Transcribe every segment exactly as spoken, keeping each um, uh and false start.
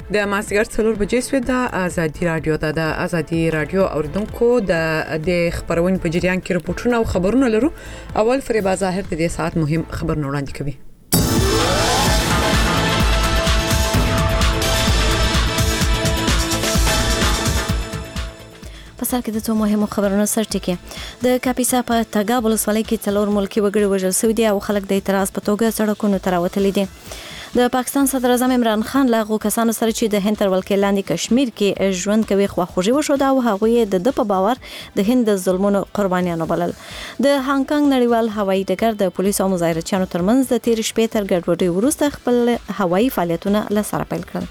د ماسګر څلور بجې سوې د ازادي رادیو د ازادي رادیو اوریدونکو د د خبرونې په جریان کې رپورټونه او خبرونه لرو. اول فریبا ظاهر د دې ساعت مهم خبرونه وړاندې کوي. په سر کې د څو مهمو خبرونو سرټکی د کاپیسا په تګاب ولسوالۍ کې څلور ملکی وګړي وژل شوي دي او خلک د اعتراض په توګه سړکونو ته راوتلي دي. د پاکستان صدر اعظم عمران خان له هغو کسانو سره چې د هند تر ولکې لاندې کشمیر کې ژوند کوي خواخوږي وښوده او هغوی د د په باور د هند د ظلمونو قربانیانو بلل. د هانګ کانګ نړیوال هوایي ډګر د پولیسو او مظاهرچیانو ترمنځ د تیر شپې تر ګډوډۍ وروسته خپل هوایي فعالیتونه له سره پیل کړل.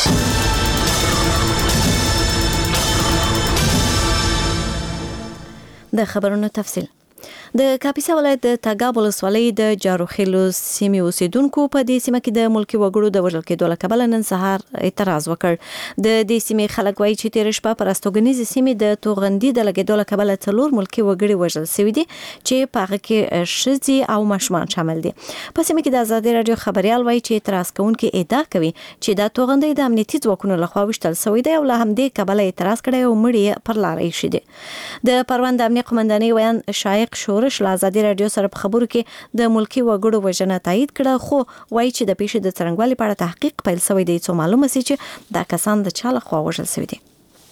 د خبرونو تفصیل. د کاپیسا ولایت د تګاب ولسوالۍ د جاروخیلو سیمې اوسیدونکو په دې سیمه کې د ملکی وګړو د وژل کېدو له کبله نن سهار اعتراض وکړ. د دې سیمې خلک وایي چې تیر شپه پر استوګنیزې سیمې د توغندي د لګېدو له کبله څلور ملکی وګړي وژل شوي دي چې په هغه کې ښځې او ماشومان شامل دي. په سیمه کې د ازادي رادیو خبريال وایي چې اعتراض کوونکي ادعا کوي چې دا توغندي د امنیتي ځواکونو لخوا وشتل شوی دی او له همدې کبله اعتراض کړی او مړی پر لار ایښی دي. د پروان د امنیت قومندانۍ ویان شایق شورش له ازادي رادیو سره په خبرو کې د ملکی وګړو وژنه تایید کړه خو وایي چې د پیښې د څرنګوالي په اړه تحقیق پیل شوی دی څو معلومه سي چې دا کسان د چا لخوا وژل شوي دي.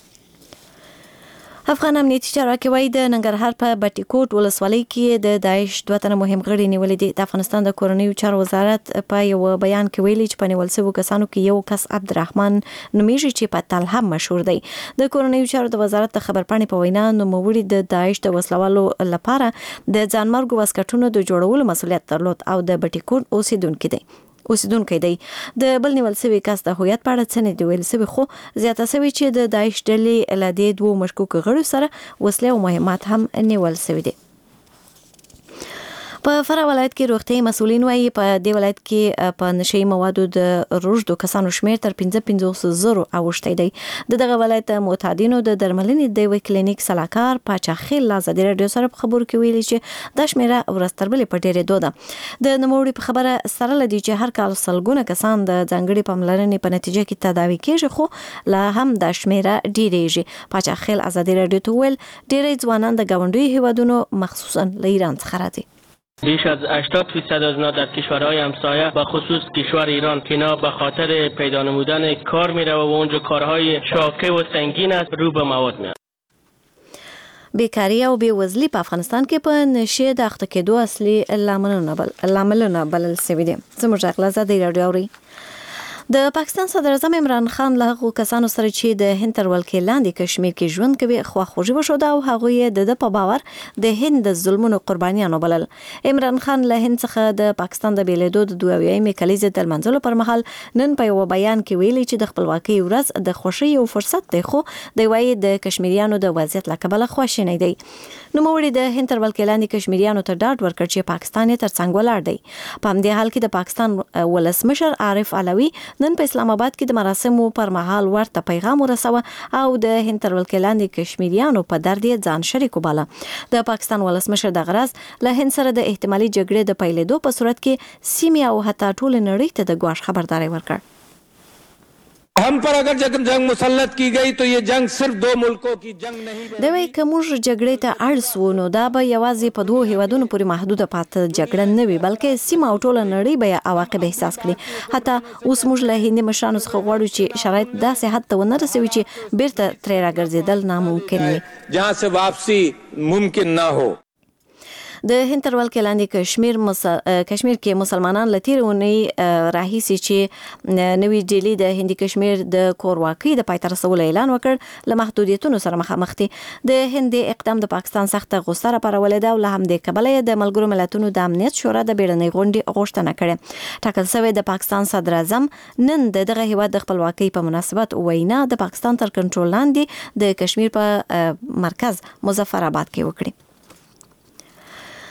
افغان امنیتي چارواکي وایي د ننګرهار په بټي کوټ ولسوالۍ کې د داعش دوه تنه مهم غړي نیولي دي. د افغانستان د کورنیو چارو وزارت په یو بیان کې ویلي چې په نیول شویو کسانو کې یو کس عبدالرحمن نومیږي چې په تل هم مشهور دی. د کورنیو چارو د وزارت د خبرپاڼې په وینا نوموړي د داعش د وسلوالو لپاره د ځانمرګو واسکټونو د جوړولو مسؤلیت درلود او د بټي کوټ اوسیدونکي دی. اوسیدونکي دی د بل نیول شوی کس د هویت په اړه څه نه دی ویل شوی خو زیاته شوی چې د داعش ډلې له دې دوه مشکوک غړو سره وسلې او مهمات هم نیول شوی دي. په فراه ولایت کې روغتیايي مسؤلین وایي په دې ولایت کې په نشي موادو د روږدو کسانو شمیر تر پنځه پنځوس زره اوښتی دی. د دغه ولایت معتادینو د درملنې د یو کلینیک سلاکار پاچاخیل له ازادي رادیو سره په خبرو کې ویلي چې دا شمیره ورځ تر بلې په ډېرېدو ده. د نوموړي په خبره سره لدی چې هر کال سلګونه کسان د ځانګړي پاملرنې په نتیجه کې تداوي کېږي خو لا هم دا شمیره ډېرېږي. پاچاخیل ازادي رادیو ته ویل ډېری ځوانان د ګاونډیو هیوادونو مخصوصا له ایران څخه راځي. بیش از هشتاد فیصد از اینا در کشورهای همسایه به خصوص کشور ایران که اینا به خاطر پیدا نمودن کار میره و اونجا کارهای شاقه و سنگین است رو به مواد میاد. بیکاری او بیوزلی په افغانستان کې په نشه د اخته کېدو اصلي لاملونه بل لاملونه بلل شوي دي. زموږ غلا زده رادیو اوري. د پاکستان صدر اعظم عمران خان له هغو کسانو سره چې د هند تر ولکې لاندې کشمیر کې ژوند کوي خواخوږي وښوده او هغوی د د په باور د هند د ظلمونو قربانیانو بلل. عمران خان له هند څخه د پاکستان د بیلیدو د دوه اویایم کلیزې د لمانځلو پر مهال نن په یو بیان کې ویلي چې د خپلواکۍ ورځ د خوښۍ یو فرصت دی خو د وایي د کشمیریانو د وضعیت له کبله خواشینی دی. نوموړي د هند تر ولکې لاندې کشمیریانو ته ډاډ ورکړ چې پاکستان یې تر څنګ ولاړ دی. په همدې حال کې د پاکستان ولسمشر عارف علوي نن په اسلام آباد کې د مراسمو پر مهال ورته پیغام ورسوه او د هند تر ولکې لاندې کشمیریانو په درد یې ځان شریک وباله. د پاکستان ولسمشر د غرض له هند سره د احتمالي جګړې د پیلېدو په صورت کې سیمې او حتی ټول نړۍ ته د ګواښ خبرداري ورکړ. हम पर अगर जंग मुसल्लत की गई तो ये जंग सिर्फ दो मुल्कों की जंग नहीं دی وایي که موږ جګړې ته اړ سو نو دا به یوازې په دوه هیوادونو پورې محدوده پاته جګړه نه وي بلکې سیمه او ټوله نړۍ به یې عواقب احساس کړي. حتی اوس موږ له هندي مشرانو څخه غواړو چې شرایط داسې حد ته ونه رسوي چې بیرته ترې راګرځېدل ناممکن وي. जहाँ से वापसी मुमकिन ना हो. د هند تر ولکې لاندې کشمیر مسل... کشمیر کې مسلمانان له تېرې اونۍ راهیسې چې نوې ډیلي د هندي کشمیر د کورواکۍ د پای ته رسولو اعلان وکړ له محدودیتونو سره مخامخ دي. د هند اقدام د پاکستان سخته غوسه راپارولې ده او له همدې کبله یې د ملګرو ملتونو د امنیت شورا د بیړنۍ غونډې غوښتنه کړې. ټاکل شوی د پاکستان صدر اعظم نن د دغه هیواد د خپلواکۍ په مناسبت وینا د پاکستان تر کنټرول لاندې د کشمیر په مرکز مظفر آباد کې وکړي.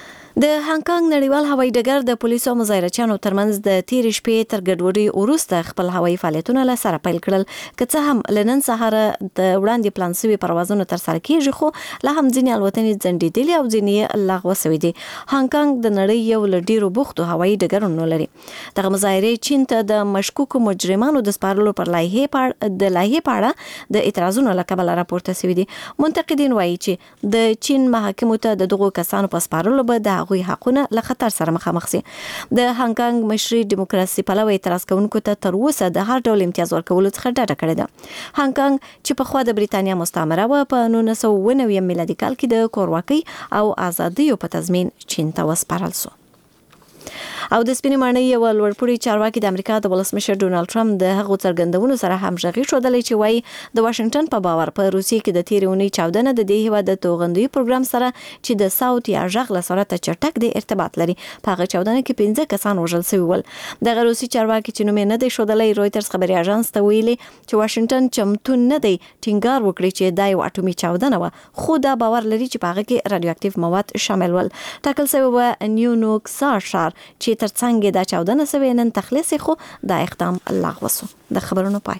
د هانګ کانګ نړیوال هوایي ډګر د پولیسو او مظاهرچیانو ترمنځ د تیرې شپې تر ګډوډۍ وروسته خپل هوایي فعالیتونه له سره پیل کړل. که څه هم له نن سهاره د وړاندې پلان شوي پروازونه ترسره کېږي، خو لا هم ځینې الوتنې ځنډېدلې او ځینې یې لغوه شوي دي. هانګ کانګ د نړۍ یو له ډېرو بوختو هوایي ډګرونو لري. دغه مظاهرې چین ته د مشکوکو مجرمانو د سپارلو پر لایحې په د لایحې په اړه د اعتراضونو له کبله راپورته شوي دي. منتقدین وایي چې د چین محاکمو ته د دغو کسانو په سپارلو به د هغوی حقونه له خطر سره مخامخ شي. د هانګ کانګ مشري دیموکراسي پلوي اعتراض کوونکو ته تر اوسه د هر ډول امتیاز ورکولو څخه ډډه کړې ده. هانګ کانګ چې پخوا د بریتانیا مستعمره وه، په نولس سوه اوه نوي میلادي کال کې د کورواکۍ او ازادیو په تضمین چین ته وسپارل شو. او د سپینې ماڼۍ یو لوړپوړي چارواکي د امریکا د ولسمشر ډونالد ټرمپ د هغو څرګندونو سره همغږي ښودلې چې وایي د واشنگټن په باور په روسیې کې د تېرې اونۍ چاودنه د دې هېواد د توغندي پروګرام سره چې د صوت یا غږ له سرعته چټک دی ارتباط لري. په هغه چاودنه کې پنځه کسان وژل شوي ول. دغه روسي چارواکي چې نوم یې نه دی ښودلی، رویټرز خبري اژانس ته ویلي چې واشنگټن چمتو نه دی ټینګار وکړي چې دا یو اټومي چاودنه وه، خو دا باور لري چې په هغه کې رادیواکټیو مواد شامل ول. ټاکل شوی وه نیونوک ښار چې ترڅنګ دا چاودنه سوی نن تخلیص، خو دا اقدام لغوه شو. د خبرونو پای.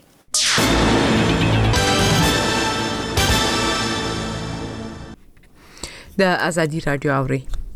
د ازادي رادیو اوري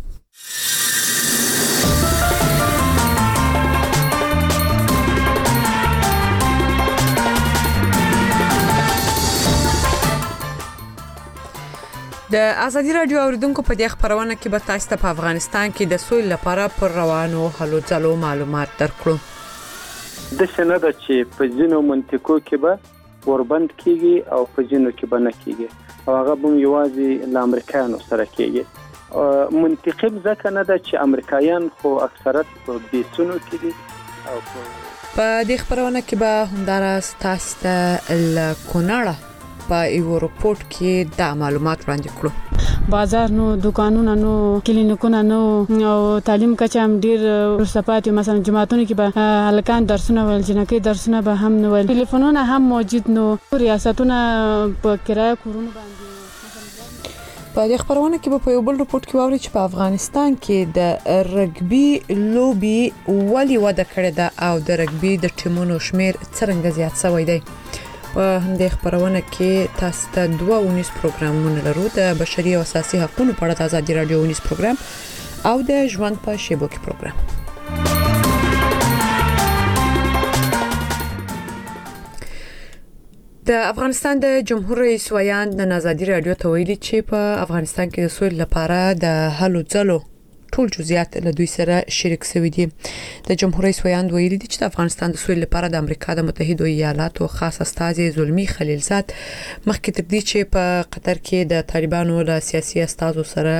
د ازادي رادیو اوریدونکو په دې خبرونه کې به تاسو ته په افغانستان کې د سولې لپاره پر روانو هلو ځلو معلومات درکړو. د شنه د چې په ځینو منطقو کې به وربند کیږي او په ځینو کې به نه کیږي، او هغه به یوازې له امریکایانو سره کیږي. منطقي ځکه نه ده چې امریکایان خو اکثرت په بیسونو کې دي. او په دې خبرونه کې به همداراز تاسو ته له کونړه په یو رپورت کې دا معلومات وړاندې کړو. بازار نو، دکانونه نو، کلینیکونه نو، او تعلیم کچه هم ډیر ورسپات. مثلا جماعتونو کې به هلکان درسونه ول، جنکۍ درسونه به هم نه ول، ټلیفونونه هم موجود نو، ریاستونه په کرایه کورونه باندې. په دې خبرونه کې به په یو بل رپورت کې واوري چې په افغانستان کې د رګبي لوبي ولې وده کړې ده او د رګبي د ټیمونو شمیر څرنګه زیات شوی دی. په همدې خبرونه کې تاسو ته دوه ونیس پروګرامونه لرو، د بشري او اساسي حقوقو په اړه د ازادي رادیو ونیس پروګرام او د ژوند په شیبو کې پروګرام. د افغانستان د جمهور رئیس ویاند د ازادي رادیو ته ویلي چې په افغانستان کې د سولې لپاره د هلو ځلو ټول جزئیات له دوی سره شریک شوي دي. د جمهور رئیس ویاند ویلي دي چې د افغانستان د سولې لپاره د امریکا د متحده ایالاتو خاص استازي زلمی خلیلزاد مخکې تر دې چې په قطر کې د طالبانو له سیاسي استازو سره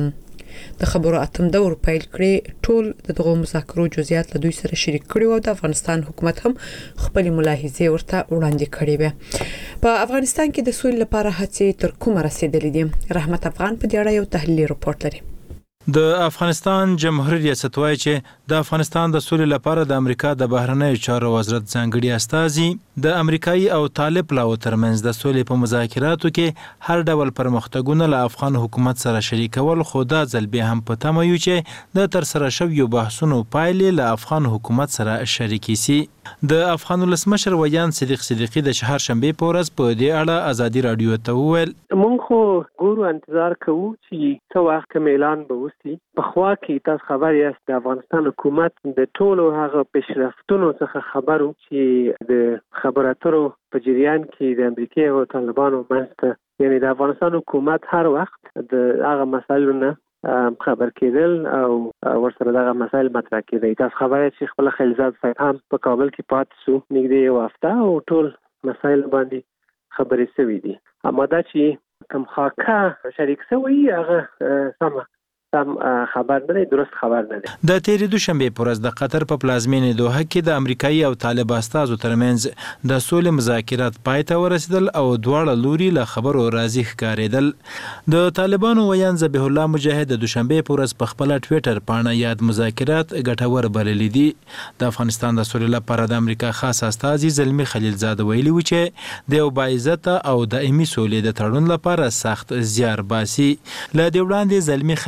د خبرو اتم دور پیل کړی، ټول دغه مذاکرو جزئیات له دوی سره شریک کړي او د افغانستان حکومت هم خپل ملاحظې ورته وړاندې کړې وي. په افغانستان کې د سولې لپاره هڅې تر کومه رسیدلې دي؟ رحمت افغان په دې اړه یو تحلیلي رپورت لري. د افغانستان جمهوریت ریاست وایي چې د افغانستان د سولې لپاره د امریکا د بهرنیو چارو وزارت ځانګړي استازي د امریکایي او طالب پلاو ترمنځ د سولې په مذاکراتو کې هر ډول پرمختګونه له افغان حکومت سره شریکول، خو دا ځل بیا هم په تمه یو چې د ترسره شویو بحثونو پایلې له افغان حکومت سره شریکې سي. د افغان ولسمشر ویاند صدیق صدیقي د چهارشنبې په ورځ په دې اړه ازادي رادیو ته وویل: مونږ خو ګورو انتظار کوو چې څه وخت اعلان به وشي. په خوا کې تاسو خبر یاست د افغانستان حکومت د ټولو هغه پیشرفتونو څخه خبرو چې د خبرو اترو په جریان کې د امریکا او طالبانو منځته، یعنی د افغانستان حکومت هر وخت د هغه مسایلو نه خبر کېدل او ورسره دغه مسایل مطرح کېدل. تاسو خبره چې خپل خلیلزاد صاحب هم په کابل کې پاتې شو نږدې یو هفته او ټول مسایل باندې خبرې شوې دي. اما دا چې کوم خاکه شریک شوی هغه سم سم خبر نه دی، درست خبر نه دی. د تیرې دوشنبې په ورځ د قطر په پلازمینې دوحه کې د امریکایي او طالب استازو ترمنځ د سولې مذاکرات پای ته ورسېدل او دواړه لوري له خبرو راضي ښکارېدل. د طالبانو ویاند ذبیح الله مجاهد د دوشنبې په ورځ په خپله ټویټر پاڼه یاد مذاکرات ګټور بللي دي. د افغانستان د سولې لپاره د امریکا خاص استازي زلمی خلیلزاد ویلي و چې د یو باعزته او دایمي سولې د تړون لپاره سخت زیار باسي. له دې وړاندې زلمی خلیلزاد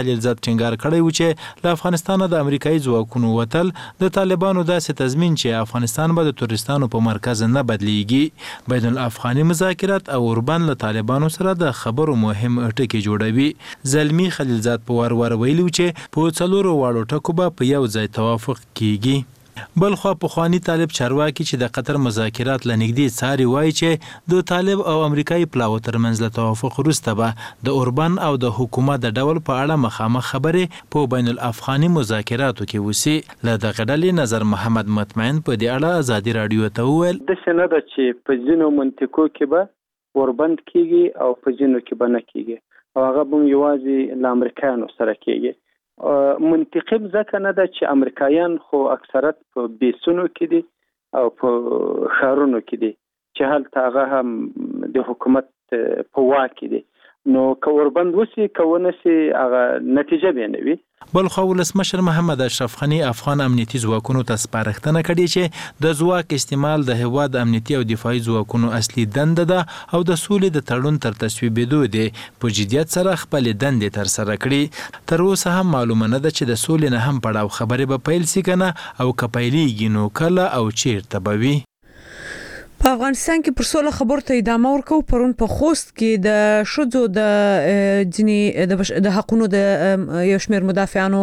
ټینګار کړی و چې له افغانستان د امریکایي ځواکونو وتل د طالبانو داسې تضمین چې افغانستان به د تورستانو په مرکز نه بدلیږي. بین الافغاني مذاکرات او اوربان له طالبانو سره د خبرو مهم ټکی جوړوي. زلمی خلیلزاد په وار وار ویلو چې په څلورو واړو ټکو به په یو ځای توافق کیږي. بل خو پخوانی طالب چارواکي چې د قطر مذاکرات لنګدي څاري وایي چې د طالب او امریکایي پلاو ترمنځ له توافق وروسته به د اوربان او د حکومت د ډول په اړه مخامخ خبرې په بین الافغاني مذاکراتو کې وسی. له دغه ډلې نظر محمد مطمئن په دې اړه ازادي رادیو ته وویل د شنه د چې په ځینو منطقو کې به اوربند کیږي او په ځینو کې به نه کیږي او هغه به یوازې له امریکایانو سره کیږي. منطقي ځکه نه ده چې امریکایان خو اکثرت په بیسونو کې دي او په ښارونو کې دي چې هلته هغه هم د حکومت په واک کې دي، نو که اوربند وسي که ونسي هغه نتیجه به نه وي. بل خو ولسمشر محمد اشرف غني افغان امنیتي ځواکونو ته سپارښتنه کړې چې د ځواک استعمال د هیواد امنیتي او دفاعي ځواکونو اصلي دنده ده او د سولې د تړون تر تصویبېدو دی په جدیت سره خپل دندې تر سره کړي. تر اوسه هم معلومه نه ده چې د سولې نه هم پړاو خبرې به پیل سي کنه او که پیلېږي نو کله او چیرته به وي. په افغانستان کې پر سوله خبرو ته ادامه ورکو. پرون په خوست کې د شذو د ځینی د حقونو د یو شمېر مدافعانو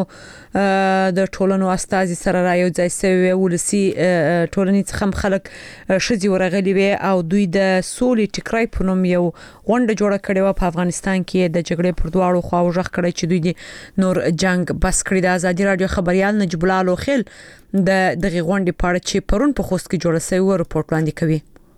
د ټولنو استازي سره رايو ځای سوي ولسی ټولنې څخه خلک شذي ورغلي وي او دوی د سولې ټکرای په نوم یو غونډه جوړه کړې و. په افغانستان کې د جګړې پر دواړو خواو ژغ کړی چې دوی د نور جنگ بس کړی. د ازادي رادیو خبريال نجیب الله لوخیل د دغه غونډې په اړه چې پرون په خوست کې جوړه شوی و رپورټ وړاندې کوي.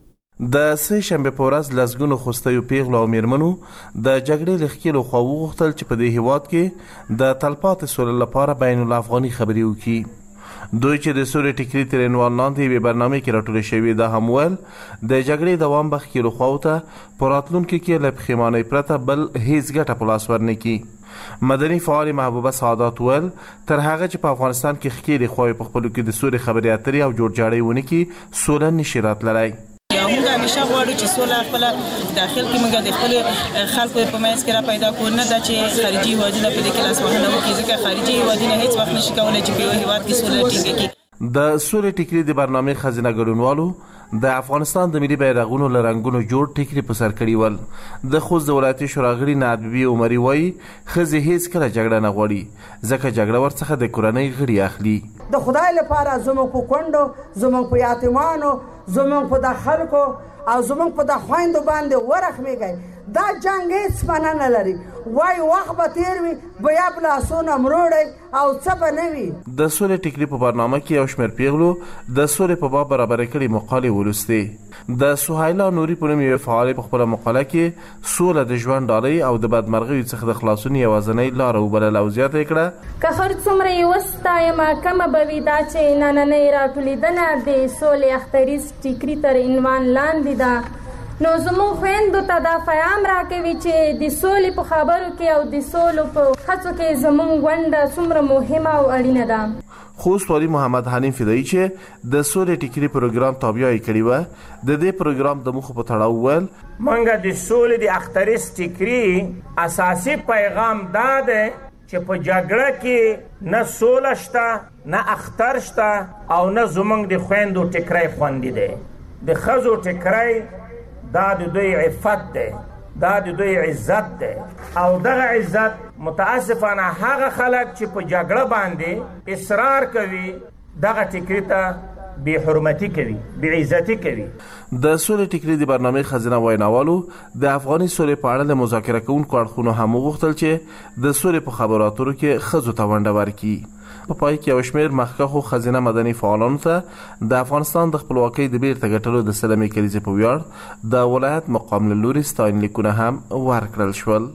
د سه شنبه په ورځ لسګونو خوستیو پیغلو او میرمنو د جګړې لخکېلو خو وغوښتل چې په دې هیواد کې د تلپاتې سولې لپاره بین الافغاني خبرې وکړي. دوی چې د سولې ټیکري تر عنوان لاندې یوې برنامې کې راټولې شوي ده هم ویل د جګړې دوام به ښکېلو خواو ته په راتلونکي کې له پښیمانۍ پرته بل هیڅ ګټه په لاس ورنه کړي. مدني فعال محبوبه سعادت ویل تر هغه چې په افغانستان کې ښکېلې خواوې په خپلو کې د سولې خبرې اترې او جوړجاړی ونه کړي سوله نشي راتللی. موږ همیشه غواړو چې سوله خپل داخل کې موږ د خپل خلکو په منځ کې را پیدا کړو، نه دا چې خارجي هیوادونه په دې کې لاس وهنه وکړي، ځکه خارجي هیوادونه هیڅ وخت نشي کولای چې په یو هیواد کې سوله ټینګه کړي. د سولې ټیکري د برنامې خزینه ګډونوالو د افغانستان د ملي بیرغونو له رنګونو جوړ ټیکري په سر کړي ول. د خوست د ولایتي شورا غړي نادبي عمري وایي ښځې هیڅ کله جګړه نه غواړي ځکه جګړه ورڅخه د کورنۍ غړي اخلي. د خدای لپاره زموږ په کونډو، زموږ په یتیمانو، زموږ په د خلکو او زموږ په د خویندو باندې ورحمېږئ. دا جنګ هیڅ معنا نه لري. وای وخت به تیر وي بیا په لاسونه مروړی او څه به نه وي. د سولې ټیکري په برنامه کې یو شمېر پیغلو د سولې په باب برابرې کړي مقالې ولوستې. د سهیلا نوري په نوم یوې فعالې په خپله مقاله کې سوله د ژوند ډالۍ او د بدمرغیو څخه د خلاصون یوازینۍ لاره وبلله او زیاته یې کړه که هر څومره یې وستایم کمه به وي دا چې نننۍ راټولېدنه د سولې اختریز ټیکري تر عنوان لاندې ده. نو زموږ خویندو ته دا پیغام راکوي چې د سولې په خبرو کې او د سولو په هڅو کې زموږ ونډه څومره مهمه او اړینه ده. خوست والي محمد حنیم فدایي چې د سولې ټیکري پروګرام تابعیه کړې وه د دې پروګرام د موخو په تړاو ویل موږ د سولې د اختریز ټیکري اساسي پیغام دا دی چې په جګړه کې نه سوله شته نه اختر شته او نه زموږ د خویندو ټیکری خوندي دی. د ښځو ټیکری دا د دوی عفت دی، دا د دوی عزت دی او دغه عزت متاسفانه هغه خلک چې په جګړه باندې اصرار کوي دغه ټیکري ته بی حرمتی کوي، بی عزتی کوي. د سولې ټیکري د برنامې خزینه ویناوالو د افغاني سولې په اړه له مذاکره کوونکو اړخونو هم وغوښتل چې د سولې په خبرو اترو کې ښځو ته ونډه ورکړي. په پای کې یو شمېر مخکښو خزینه مدني فعالانو ته د افغانستان د خپلواکۍ د بیرته ګټلو د سلمې کلیزې په ویاړ د ولایت مقام له لوري ستاینلیکونه هم ورکړل شول.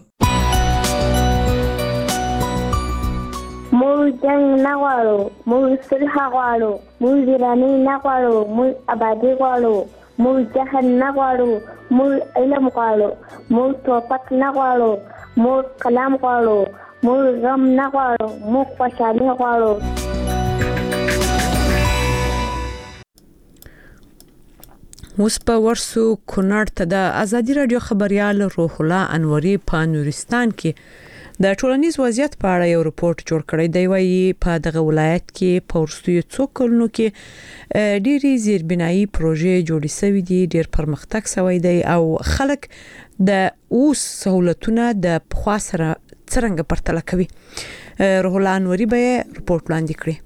موږ جنګ نه غواړو، موږ صلح غواړو، موږ ویرانۍ نه غواړو، موږ ابادي غواړو، موږ جهل نه غواړو، موږ علم غواړو، موږ توپک نه غواړو، موږ کلام غواړو، موږ غم نه غواړو، موږ خوشحالي غواړو. اوس په ورسو کونړ ته د ازادي رادیو خبريال روح الله انوري په نورستان کې د ټولنیز وضعیت په اړه یو رپورت جوړ کړی دی. وايي په دغه ولایت کې په ورستیو څو کلونو کې ډېری زیربنایي پروژې جوړې شوې دي، ډېر پرمختګ شوی دی او خلک د اوس سہولتونه د پخوا سره څرنګه پرتله کوي. روح الله انوري به رپورت وړاندې کړي.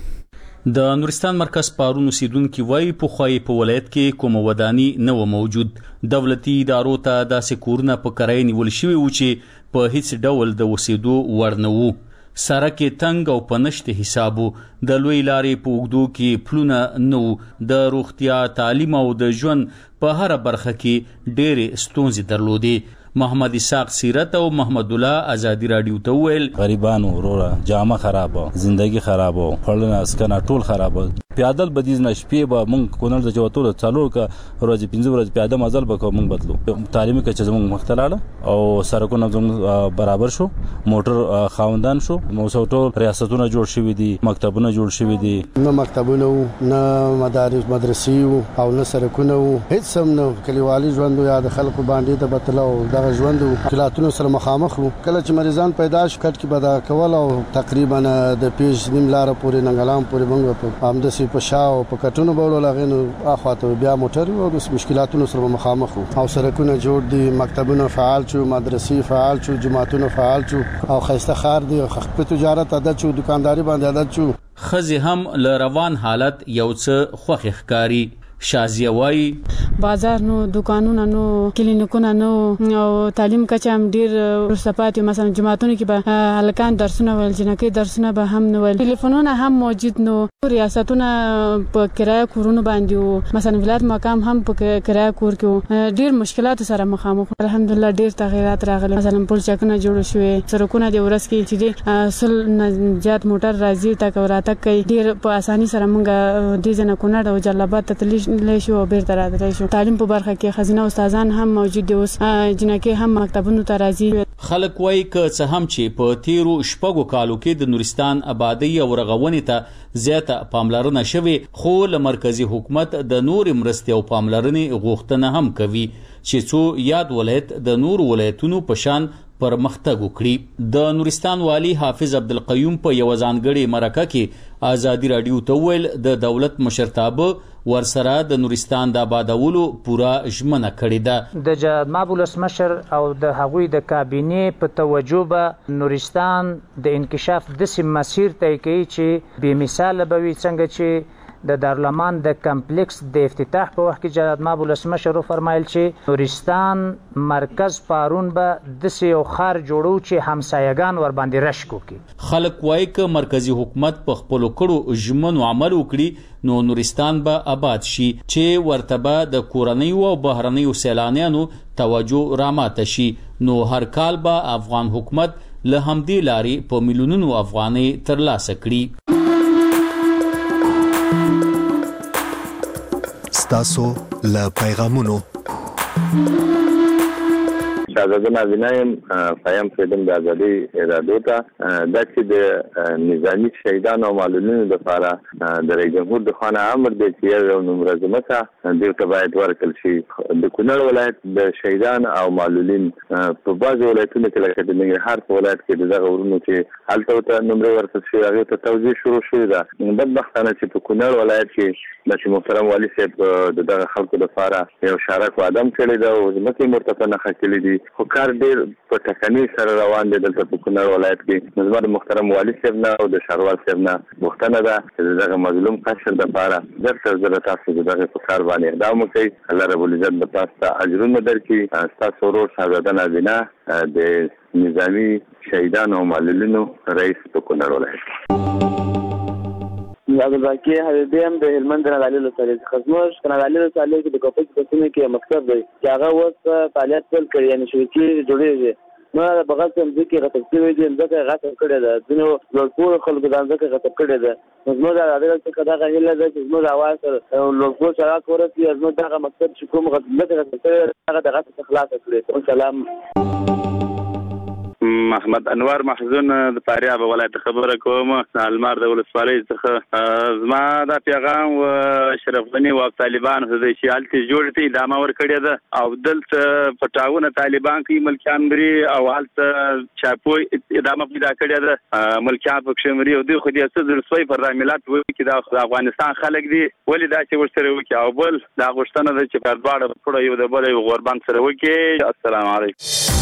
د نورستان مرکز پارون اوسیدونکو وایي په خوای په ولایت کې کوم ودانی نه و موجود. دولتي ادارو ته داسې کورونه په کرای نیول شوی و چې په هیڅ ډول د وسیدو وړ نه وو. سړک تنگ او پنشت حسابو، د لوی لارې په اوږدو کې پلونه نه وو. د روغتیا، تعلیم او د ژوند په هر برخه کې ډېرې ستونزې درلودې. محمد اسحاق سیرت او محمد الله ازادي رادیو ته ویل غریبانو وروره جامه خرابه، زندگی خرابه، خلونه اسکنه ټول خرابه. پیادل بدیز نشپې به مونږ کونړ د جوتول څلور کا ورځې پنځه ورځې پیاده مزل به کوم بدلو. تعلیمي کچه زموږ مختلاله او سرکونه زموږ برابر شو، موټر خاوندان شو، موسو ټول ریاستونه جوړ شوي دي، مکتبونه جوړ شوي دي. نه مکتبونه نه مدارس مدرسې او نه سرکونه، هیڅ هم نه. کلیوالي ژوند یا د خلکو باندې د بتلو دغه ژوند کلاتونو سره مخامخ وو. کله چې مریضان پیدا شو کټ کې بدا کول او تقریبا د پیش نیم لار پورې ننګلام پورې موږ په همدسي په شاو په کټونو بولو لغینو اخواته بیا موټر او د مشکلاتونو سره مخامخ وو. او سرکونه جوړ دي، مکتبونه فعال شو، مدرسې فعال شو، جماعتونه فعال شو او خسته خار دي. خپل تجارت عادت شو، دکانداري باندې عادت شو. خزي هم ل روان حالت یو څه خوخ ښکاری. شازیه وای بازار نو، دکانونه نو، کلینیکونه نو او تعلیم کچه هم ډیر ورسپاتې. مثلا جماعتونو کې به هلکان درسونه ویل، جنکې درسونه به هم نه ویل. ټلیفونونه هم موجود نو، ریاستونه په کرایه کورونو باندې وو، مثلا ولایت مقام هم په کرایه کور کې. ډیر مشکلات سره مخامخ. الحمدلله ډیر تغیرات راغلي. مثلا پل چکونه جوړ شوې، سرکونه د ورس کې چې سل نجات موټر راځي تک وراته کوي. ډیر په اساني سره مونږ د ځنه کونړ او جلابات ته لې شو بیرته راځي شو. تعلیم په برخه کې خزینه استادان هم موجود دي، اوس جنکه هم مکتبونو ته راځي. خلک وایي که څه هم چې په تیرو شپږو کالو کې د نورستان آبادی او رغونې ته زیاته پاملرنه شوې، خو له مرکزی حکومت د نور مرستې او پاملرنې غوښتنه هم کوي چې څو یاد ولایت د نور ولایتونو په شان پرمختګ وکړي. د نورستان والی حافظ عبدالقیوم په یو ځانګړي مرکه کې ازادي رادیو ته ویل د دولت مشرتابه ورسره د نورستان د آبادولو پورا ژمنه کړې ده. د جناب ولسمشر او د هغوی د کابینې په توجه به نورستان د انکشاف داسې مسیر طی کوي چې بې مثاله به وي. څنګه چې د دارالمان د کمپلیکس د افتتاح په وخت کې جناب ولسمشر فرمایل چې نورستان مرکز پارون به داسې یو ښار جوړو چې همسایگان ور باندې رشک وکړي. خلک وایي که مرکزی حکومت په خپلو کړو ژمنو عمل وکړي نو نورستان به آباد شي، چې ورته به د کورنیو او بهرنیو سیلانیانو توجه راماته شي. نو هر کال به افغان حکومت له همدې لارې په میلیونونو افغانۍ ترلاسه کړي. ستاسو له پیغامونو شاهزاده نازنین فیم فریدم د ازادي ارادو ته دا چې د نظامی شهیدانو او معلولینو لپاره د رئیس جمهور د خانه امر دی چې یو منظمه ته دوی ته باید ورکړل شي. د کونړ ولایت د شهیدان او معلولین په بعضو ولایتونو کې لکه د ننګرهار په ولایت کې دغه ورونو چې هلته ته نمرې ورکړل شوي هغې ته توزیع شروع شوې ده. بدبختانه چې په کونړ ولایت کې د محترم والي صاحب د دغه خلکو لپاره یو شارک وعدم کړی ده او ځمکې مرتفع نښه کړي دي، خو کار ډېر په ټکنۍ سره روان دی دلته په کونړ ولایت کې. نو زما د محترم والي صاحب نه او د ښاروال صاحب نه غوښتنه ده چې د دغه مظلوم قشر دپاره زر تر زره تاسو د دغې په کار باندې اقدام وکړئ. الله رب العزت به تاسو ته اجرونه درکړي. ستاسو ورور شهزاده نازنه د نظامي شهیدانو او معلولینو رئیس په کونړ ولایت. عبدالباقي حبیبي هم د هلمند د نادعلي ولسوالۍ څخه زموږ په نادعلي ولسوالۍ کې د کوپک په سیمه کې مکتب دی چې هغه اوس فعالیت پیل کړی، یعنې شبکې جوړېږي. نو د بغل څخه ځمکې غصب شوې دي، ځمکه یې غصب کړې ده، ځینو لوړپوړو خلکو دا ځمکه غصب کړې ده. نو زموږ د نادعلي څخه دغه هیله ده چې زموږ اواز سره لوړپوړ چراغ ورسي، زموږ دغه مکتب چې کوم ځمکه غصب کړې ده هغه د غصب څخه خلاصه کړي. والسلام. محمد انور محزون د فاریاب ولایت خبره کوم. المار د ولسوالۍ څخه زما دا پیغام و اشرف غنی او طالبان د شیالتي جوړتي ادامه ورکړی ده او دلته پټاونه طالبان کوي ملکیان مري او هلته چاپوي ادامه پیدا کړی ده ملکیان پکښ مري او دوی خو دې څه درسوي پر ملت وایي چې د افغانستان خلک دي ولې دا چې ورسره وکړي او بل دا غوښتنه ده چې په دواړه پړه یو د بل یو غوربند سره وکړي. السلام علیکم.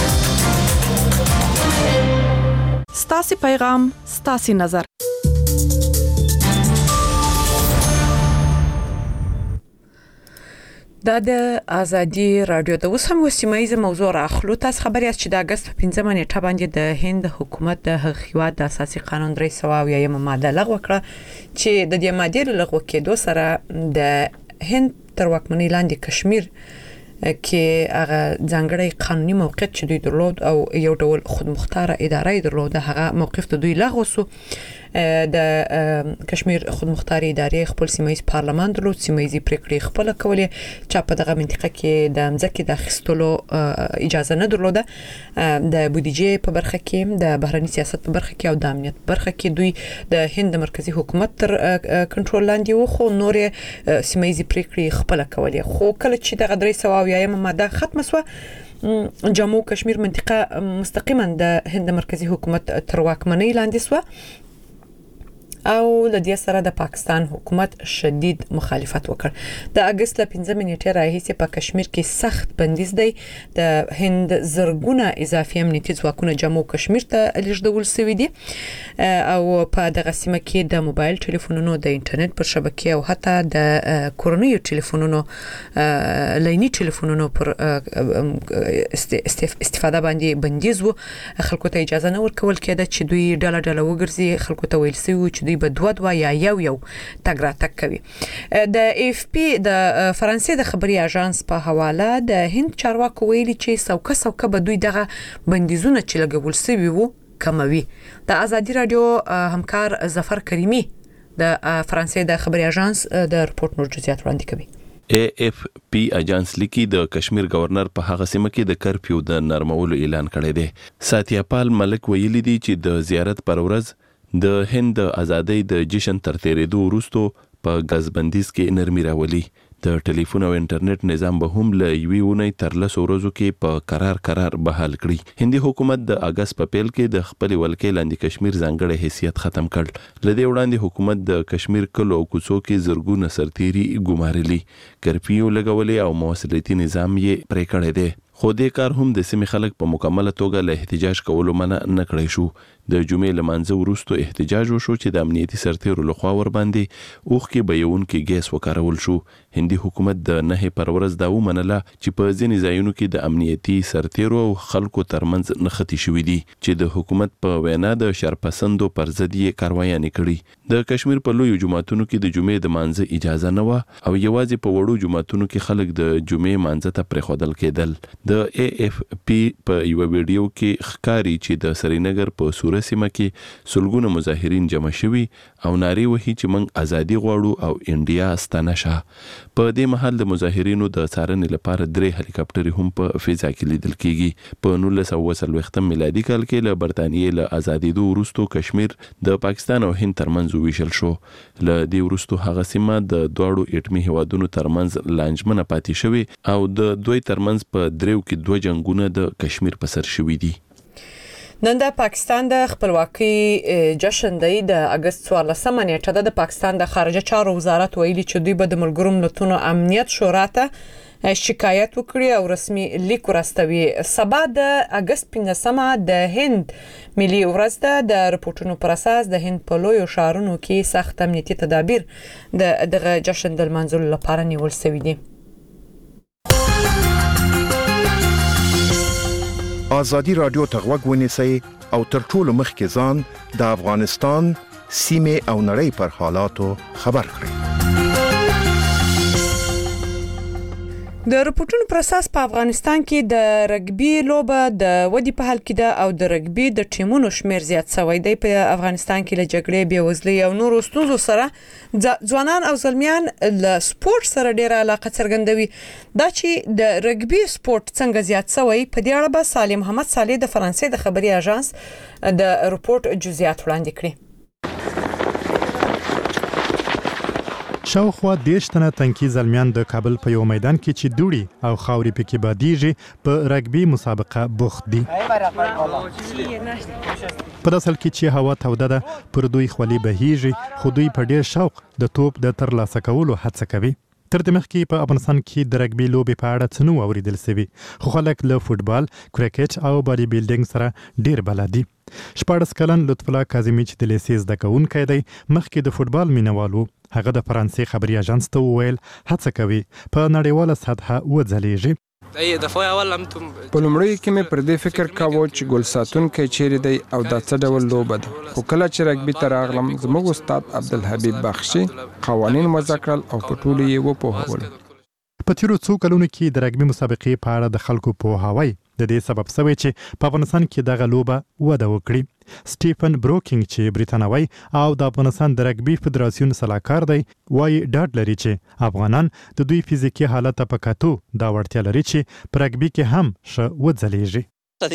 ستاسو پیغام ستاسو نظر. دا د ازادي رادیو د اوس هم سیمایي موضوع راخلو. تاسو خبري است چې د اگست په پنځمه نیټه باندې د هند حکومت د هغوی د اساسي قانون درې سوه او یو ماده لغوه کړه چې د دې ماده لغوه کېدو سره د هند تر واکمنۍ لاندې کشمیر کې هغه ځانګړی قانوني موقعیت چې دوی درلود او یو ډول خودمختاره اداره درلود هغه موقف ته دوی لغوه سو. د کشمیر خودمختاري ادارې خپل سیمایي پارلمان درلود، سیمایي پریکړې خپل کولې چې په دغه منطقه کې د ځمکې د اخیستلو اجازه نه درلوده. د بودیجې په برخه کې د بهرني سیاست په برخه کې او د امنیت برخه کې دوی د هند مرکزی حکومت تر کنټرول لاندې و، خو نور سیمایي پریکړې خپل کولې. خو کله چې دغه درې سوه او یو ماده ختمه شوه جموں کشمیر منطقه مستقیما د هند مرکزی حکومت تر واکمنۍ لاندې شوه او د دې سره د پاکستان حکومت شدید مخالفت وکړ. د اگست ل پنځمه نیټه راهیسې په کشمیر کې سخت بندیز دی. د هند زرګونه اضافي امنیتي ځواکونه جموں کشمیر ته لېږدول شوي دي او په دغه سیمه کې د موبایل ټلیفونونو، د انټرنیټ پر شبکې او حتی د کورنیو ټلیفونونو لایني ټلیفونونو پر استفاده باندې بندیز وو. خلکو ته اجازه نه ورکول کېده چې دوی ډله ډله وګرځي. خلکو ته ویل شوی چې دوی به دوه دوه یا یو یو تګ راتګ کوي. د اف پی د فرانسې د خبري اژانس په حواله د هند چارواکو ویلي چې څوکه څوکه به دوی دغه بندیزونه چې لګول شوي وو کموي. د ازادي رادیو همکار ظفر کریمی د فرانسې د خبري اژانس د رپورت نور جزئیات وړاندې کوي. ای اف پی اجانس لیکي د کشمیر گورنر په هغه سیمه کې د کرفیو د نرمولو اعلان کړی دی. ساتیاپال ملک ویلي دی چې د زیارت پر ورځ د هند د ازادۍ د جشن تر تیریدو وروسته په غزبندیز کې نرمي راولي. د ټلیفون او انټرنیټ نظام به هم له یوې اونۍ تر لسو ورځو کې په قرار قرار بحال کړي. هندي حکومت د اگست په پیل کې د خپل ولکې لاندې کشمیر ځانګړی حیثیت ختم کړ. لدې وړاندې حکومت د کشمیر کلو او کوڅو کې زرګونه سرتيري ګمارلي، کرفیو لګولې او مواصلاتي نظام یې پرې کړی دی. خو دې کار هم د سیمې خلک په مکمله توګه له احتجاج کولو منع نه کړی شو. د جمعې لمانځه وروسته احتجاج وشو چې د امنیتي سرتیرو لخوا ور باندې اوښکې بهیونکي ګیس وکارول شو. هندي حکومت د نه پر ورځ دا ومنله چې په ځینې ځایونو کې د امنیتي سرتیرو او خلکو ترمنځ نښتې شوې دي چې د حکومت په وینا د شرپسندو پر ضد یې کاروایانې کړي. د کشمیر په لویو جوماتونو کې د جمعې د مانځه اجازه نه وه او یوازې په وړو جوماتونو کې خلک د جمعې مانځه ته پرېښودل کېدل. د ای اف پی په یو ویډیو کې ښکاري چې د سرینګر په سوره سیمه کې سلګونه مظاهرین جمع شوي او نارې وهي چې موږ ازادي غواړو او انډیا ستانه شه. په دې مهال د مظاهرینو د څارنې لپاره درې هلیکاپټرې هم په فضا کې لیدل کېږي. په نولس سوه څلوېښتم میلادي کال کې له برتانیې له ازادېدو وروسته کشمیر د پاکستان او هند ترمنځ وویشل شو. له دې وروسته هغه سیمه د دواړو ایټمي هیوادونو ترمنځ لانجمنه پاتې شوې او د دوی ترمنځ په دریو کې دوه جنگونه د کشمیر په سر شوي دي. نن د پاکستان د خپلواکۍ جشن دی. د اگست څوارلسمه نیټه د پاکستان د خارجه چارو وزارت ویلي چې دوی به د ملګرو ملتونو امنیت شورا ته شکایت وکړي او رسمي لیک ورستوي. سبا د اگست پنځمه د هند ملي ورځ ده. د رپورټونو پر اساس د هند په لویو ښارونو کې سخت امنیتي تدابیر د دغه جشن د لمانځلو لپاره نیول شوي دي. ازادي رادیو ته غوږ ونیسئ او تر ټولو مخکې ځان د افغانستان سیمې او نړۍ پر حالاتو خبر کړئ. د رپورټونو پر اساس په افغانستان کې د رګبي لوبه د ودی په حال کې ده او د رګبي د ټیمونو شمیر زیات شوی دی. په افغانستان کې له جګړې بېوزلۍ او نورو ستونزو سره ځوانان او زلمیان له سپورت سره ډېره علاقه څرګندوي. دا چې د رګبي سپورت څنګه زیات شوی په دې اړه به سالم محمد صالح د فرانسې د خبري اژانس د رپورت جزئیات وړاندې کړي. شاوخوا دیرش تنه تنکي زلمیان د کابل په یو میدان کې چې دوړي او خاورې پکې بادیږي په رګبي مسابقه بوخت دي. په داسل کې چې هوا توده ده پر دوی خولي بهيږي خو دوی په ډیر شوق د توپ د ترلاسه کولو هڅه کوي. تر دې مخکې په افغانستان کې د رګبي لوبې په اړه څه نو اوریدل شوی خو خلک له فوتبال، کرکټ او باډي بیلډینګ سره ډیر بلد دي. شپاړس کلن لطف الله کاظمي چې د لیسې زده کوونکی دی مخکې د فوتبال مینوالو هغه د فرانسې خبري اژانس ته وویل هڅه کوي په نړیواله سطحه وځلیږي. په لومړیو کې مې پر دې فکر کاوه چې ګول ساتونکی چیرې دی او دا څه ډول لوبه ده، خو کله چې رګبي ته راغلم زموږ استاد عبدالحبیب بخشي قوانین وضع کړل او په ټولو یې وپوهول. په تیرو څو کلونو کې د رګبي مسابقې په اړه د خلکو پوهاوی د دې سبب شوی چې په افغانستان کې دغه لوبه وده وکړي. سټیفن بروکینګ چې بریتانوي او د افغانستان د رګبي فدراسیون سلاکار دی وايي ډاډ لري چې افغانان د دوی فزیکي حالت په کتو دا وړتیا لري چې په رګبي کې هم ښه وځلیږي.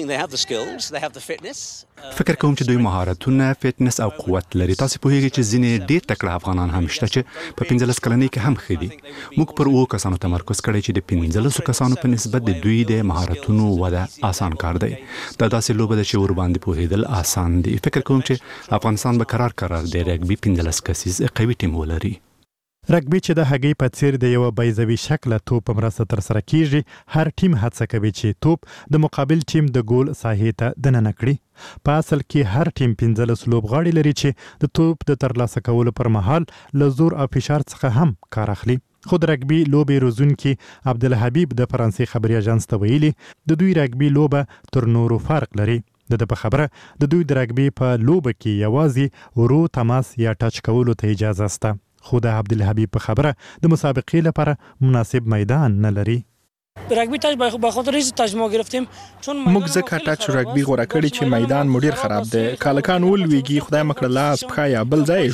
فکر کوم چې دوی مهارتونه، فټنس او قوت لري. تاسو په هیڅ چې ځینې ډېر تکړه افغانان هم شته چې په پنځلس کلنۍ کې هم ښه دي. موږ پر اوو کسانو تمرکز کړی چې د پنځلسو کسانو په نسبت د دوی د مهارتونو وده آسان کار دی. دا داسې لوبه ده چې ور باندې پوهېدل آسان دي. فکر کوم چې افغانستان به قرار قرار د رګبي پنځلس کسیز قوي ټیم ولري. رګبي چې د هګۍ په څیر د یو بیضوي شکله توپ په مرسته تر سره کیږي هر ټیم هڅه کوي چې توپ د مقابل ټیم د ګول ساحې ته دننه کړي. په اصل کې هر ټیم پنځلس لوبغاړي لري چې د توپ د ترلاسه کولو پر مهال له زور او فشار څخه هم کار اخلي. خود رګبي لوبې روزونکي عبدالحبیب د فرانسې خبري اژانس ته ویلي د دوی رګبي لوبه تر نورو فرق لري. د په خبره د دوی د رګبي په لوبه کې یوازې ورو تماس یا ټچ کولو ته اجازه شته. خو د عبدالحبیب په خبره د مسابقې لپاره مناسب میدان نه لري. رګبي تاج به خاطر هیڅ تاج ما گرفتیم چون موږ ځکه ټاچ رګبي غوړه کړی چې میدان مو ډیر خراب دی. کالکان ولويږي خدای مکړه لاس پخا یا بل ځای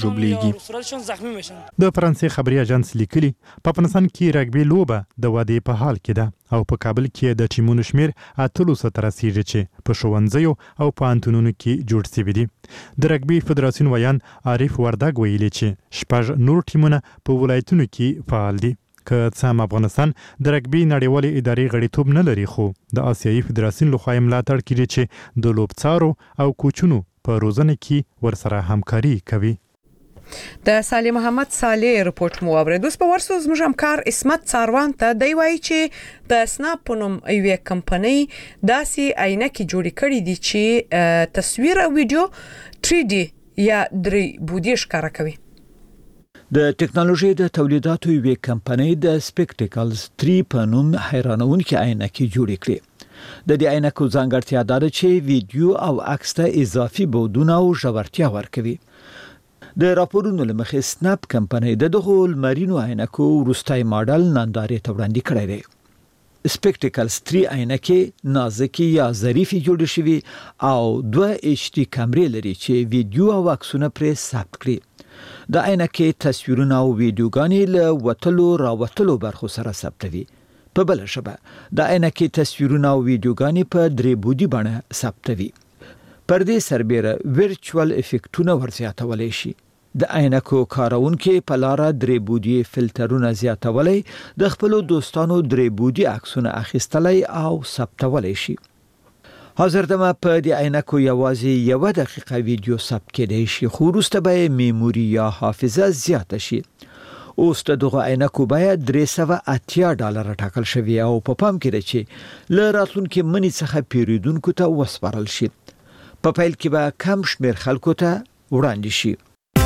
جوړیږي. د فرانسې خبري اژانس لیکلي په افغانستان کې رګبي لوبه د ودې په حال کې ده او په کابل کې د ټیمونو شمیر اتلس تر رسیدي چې په ښوونځیو او پوهنتونونو کې جوړ شوي دي. د رګبي فدراسیون ویان عارف وردګ ویلي چې شپږ نور ټیمونه په ولایتونو کې فعال دي. که څه هم افغانستان د رګبي نړیوالې ادارې غړیتوب نه لري خو د آسیایي فدراسیون لخوا ملاتړ کیږي چې د لوبڅارو او کوچونو په روزنه کې ورسره همکاري کوي. د سالم محمد صالح رپورت مو اوریدو. اوس په ورسو زموږ همکار اسمت څاروان ته دی وایي چې د سناپ په نوم یوې کمپنۍ داسې عینکې جوړې کړې دي چې تصویر او ویډیو تھری ډي یا درې بودی ښکاره کوي. د ټکنالوژي د تولیداتو یوې کمپنۍ د سپیکټیکلز تھری په نوم حیرانونکې عینکې جوړې کړې. د دې عینکو ځانګړتیا دا ده چې ویډیو او عکس ته اضافي بعدونه او ژورتیا ورکوي. د راپورونو له مخې سناپ کمپنۍ د دغو لمرینو عینکو وروستی ماډل نندارې ته وړاندې کړی دی. سپیکټیکلز تھری عینکې نازکې یا ظریفې جوړې شوي او دوه ایچ ډي کیمرې لري چې ویډیو او عکسونه پرې ثبت کړي. د عینکې تصویرونه او ویډیوګانې له وتلو راوتلو برخو سره ثبتوي. په بل ژبه د عینکې تصویرونه او ویډیوګانې په درې بودی بڼه ثبتوي. پر دې سربېره ورچوال افیکټونه ورزیاتولی شي. د عینکو کارونکو په لاره درې بودی فلټرونه زیاتولی، د خپل دوستانو درې بودی عکسونه اخیستلی او ثبتولی شي. حاضر دمه په دې عینکو یوازې یو دقیقه ویډیو ثبت کېدای شي خو وروسته به میموري یا حافظه زیاته شي. اوس د دغه عینکو بیه درې سوه اتیا ډالره ټاکل شوی او په پام کې ده چې له راتلونکي منې څخه پیرودونکو ته وسپارل شي. په پیل کې به کم شمېر خلکو ته وړاندې شي.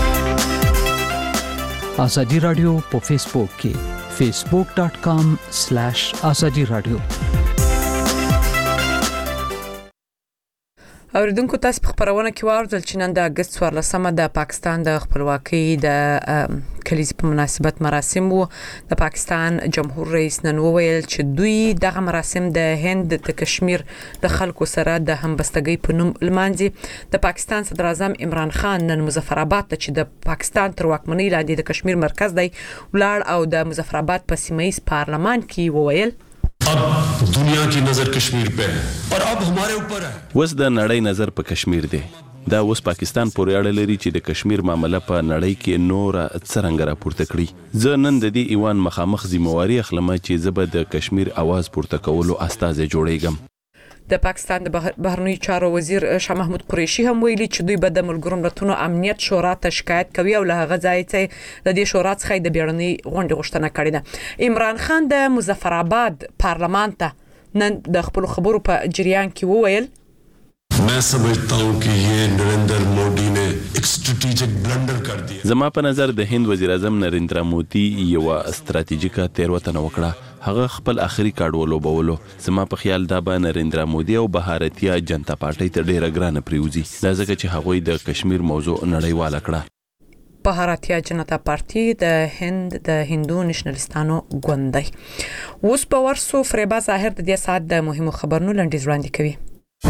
ازادي رادیو په فیسبوک کې facebook dot com slash azadi radio. اوریدونکو تاسو په خبرونه کې واردل چې نن د اگست څوارلسمه د پاکستان د خپلواکۍ د کلیزې په مناسبت مراسم وو. د پاکستان جمهور رئیس نن وویل چې دوی دغه مراسم د هند د کشمیر د خلکو سره د همبستګۍ په نوم لمانځي. د پاکستان صدر اعظم عمران خان نن مظفر آباد ته چې د پاکستان تر واکمنۍ لاندې د کشمیر مرکز دی ولاړ او د مظفر آباد په سیمایي پارلمان کې وویل अब दुनिया की नजर कश्मीर पे है और अब हमारे ऊपर है. وس د نړۍ نظر په کشمیر دی. دا اوس پاکستان پورې اړه لري چې د کشمیر معاملې په نړۍ کې نور څرنګه راپورته کړي. زه نن د دې ایوان مخامخ ذمہواری اخلم چې زه به د کشمیر आवाज پورته کولو استازی جوړیږم. د پاکستان د بهرنی چارو وزیر شاه محمود قریشي هم ویلي چې دوی به د ملګرو ملتونو امنیت شورا ته شکایت کوي او له هغه ځای څخه د دې شورا څخه د بیړنۍ غونډې غوښتنه کړې ده. عمران خان د مظفر آباد پارلمان ته نن د خپل خبرو په جریان کې وویل मैं समझता हूं कि ये नरेंद्र मोदी ने एक स्ट्रेटेजिक ब्लंडर कर दिया. زما په نظر د هند وزیر اعظم نریندرا مودي یو ستراتیژیکه تیروتنه وکړه. هغه خپل اخري کارت ولوبولو. زما په خیال دا به نریندرا مودي او بھارتیا جنتا پارټي ته ډیره ګرانه پریوزي. دا ځکه چې هغوی د کشمیر موضوع نړیواله کړه. بھارتیا جنتا پارټي د هند د هندو نېشنلستانو ګوند دی. اوس په ورسو فریبا ظاهر د دې سات د مهمو خبرونو لنډیز وړاندې کوي.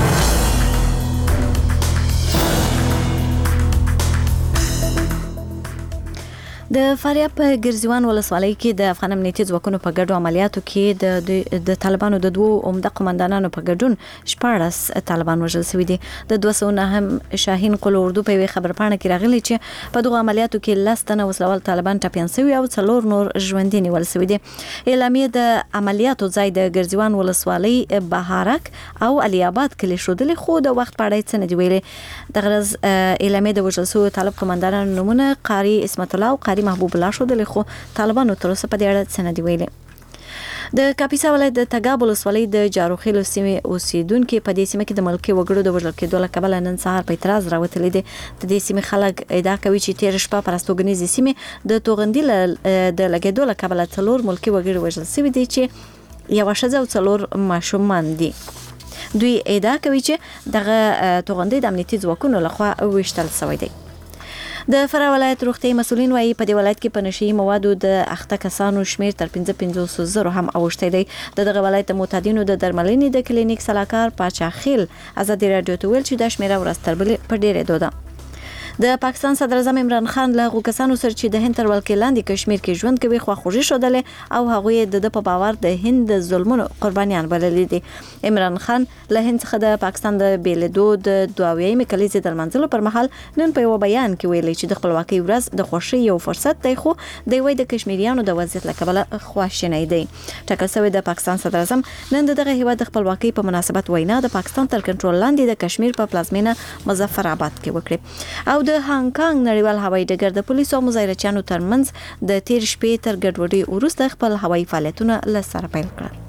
د فاریاب په ګرځوان ولسوالۍ کې د افغان امنیتي ځواکونو په ګډو عملیاتو کې د د طالبانو د دوه عمده قومندانانو په ګډون شپاړس طالبان وژل شوي دي. د دوه سوه نه هم شاهین قل اردو په خبرپاڼه کې راغلي چې په دغه عملیاتو کې لس تنه وسلوال طالبان ټپیان شوي او څلور نور ژوندي نیول شوي دي. اعلامیه د عملیاتو ځای د ګرځوان ولسوالۍ بهارک او علي آباد کلی شودلې خو د وخت په اړه څه نه دی ویلي. د غرض اعلامیه د وژل شوي طالب قومندانانو نومونه قاری اسمت الله او قاری محبوب الله شو د خو طالبانو تر اوسه په دې اړه څه نه دی ویلي. د کاپیسا ولایت د تګاب ولسوالۍ د جاروخیلو سیمې اوسیدونکو په دې سیمه کې د ملکي وګړو د وژل کېدو له کبله نن سهار په اعتراض راوتلي دي. د دې سیمې خلک ادعا کوي چې تیر شپه پر استوګنیزې سیمې د توغندي د لګېدو له کبله څلور ملکي وګړي وژل شوي دي چې یو ښځه او څلور ماشومان دي. دوی ادعا کوي چې دغه توغندي د امنیتي ځواکونو لخوا ویشتل شوی دی. د فراه ولایت روغتي مسولین وايي په دې ولایت کې په نشي موادو د اخته کسانو شمیر تر پنځه پنځوس زره هم اوښتی دی. د دغه ولایت معتادینو د درملنې د کلینیک سلاکار پاچا خیل ازادي رادیو ته ویل چې د شمیره ورځ تر بلې په ډیره دوده. د پاکستان صدر اعظم عمران خان له هغو کسانو سره چې د هند تر ولکې لاندې کشمیر کې ژوند کوي خواخوږي ښودلې او هغوی د د په باور د هند د ظلمونو قربانیان بللي دي. عمران خان له هند څخه د پاکستان د بیلېدو د دوه اویایم کلیزې د لمانځلو پر مهال نن په یو بیان کې ویلي چې د خپلواکۍ ورځ د خوښۍ یو فرصت دی خو د وی د کشمیریانو د وضعیت له کبله خواشینی دی. ټاکل شوی د پاکستان صدر اعظم نن دغه هیواد د خپلواکۍ په مناسبت وینا د پاکستان تر کنټرول لاندې د کشمیر په پلازمینه مظفر آباد کې وکړي او د هانګ کانګ نړیوال هوایي ډګر د پولیسو او مظاهرچیانو ترمنځ د تیر شپې تر ګډوډۍ وروسته خپل هوایي فعالیتونه له سره پیل کړل.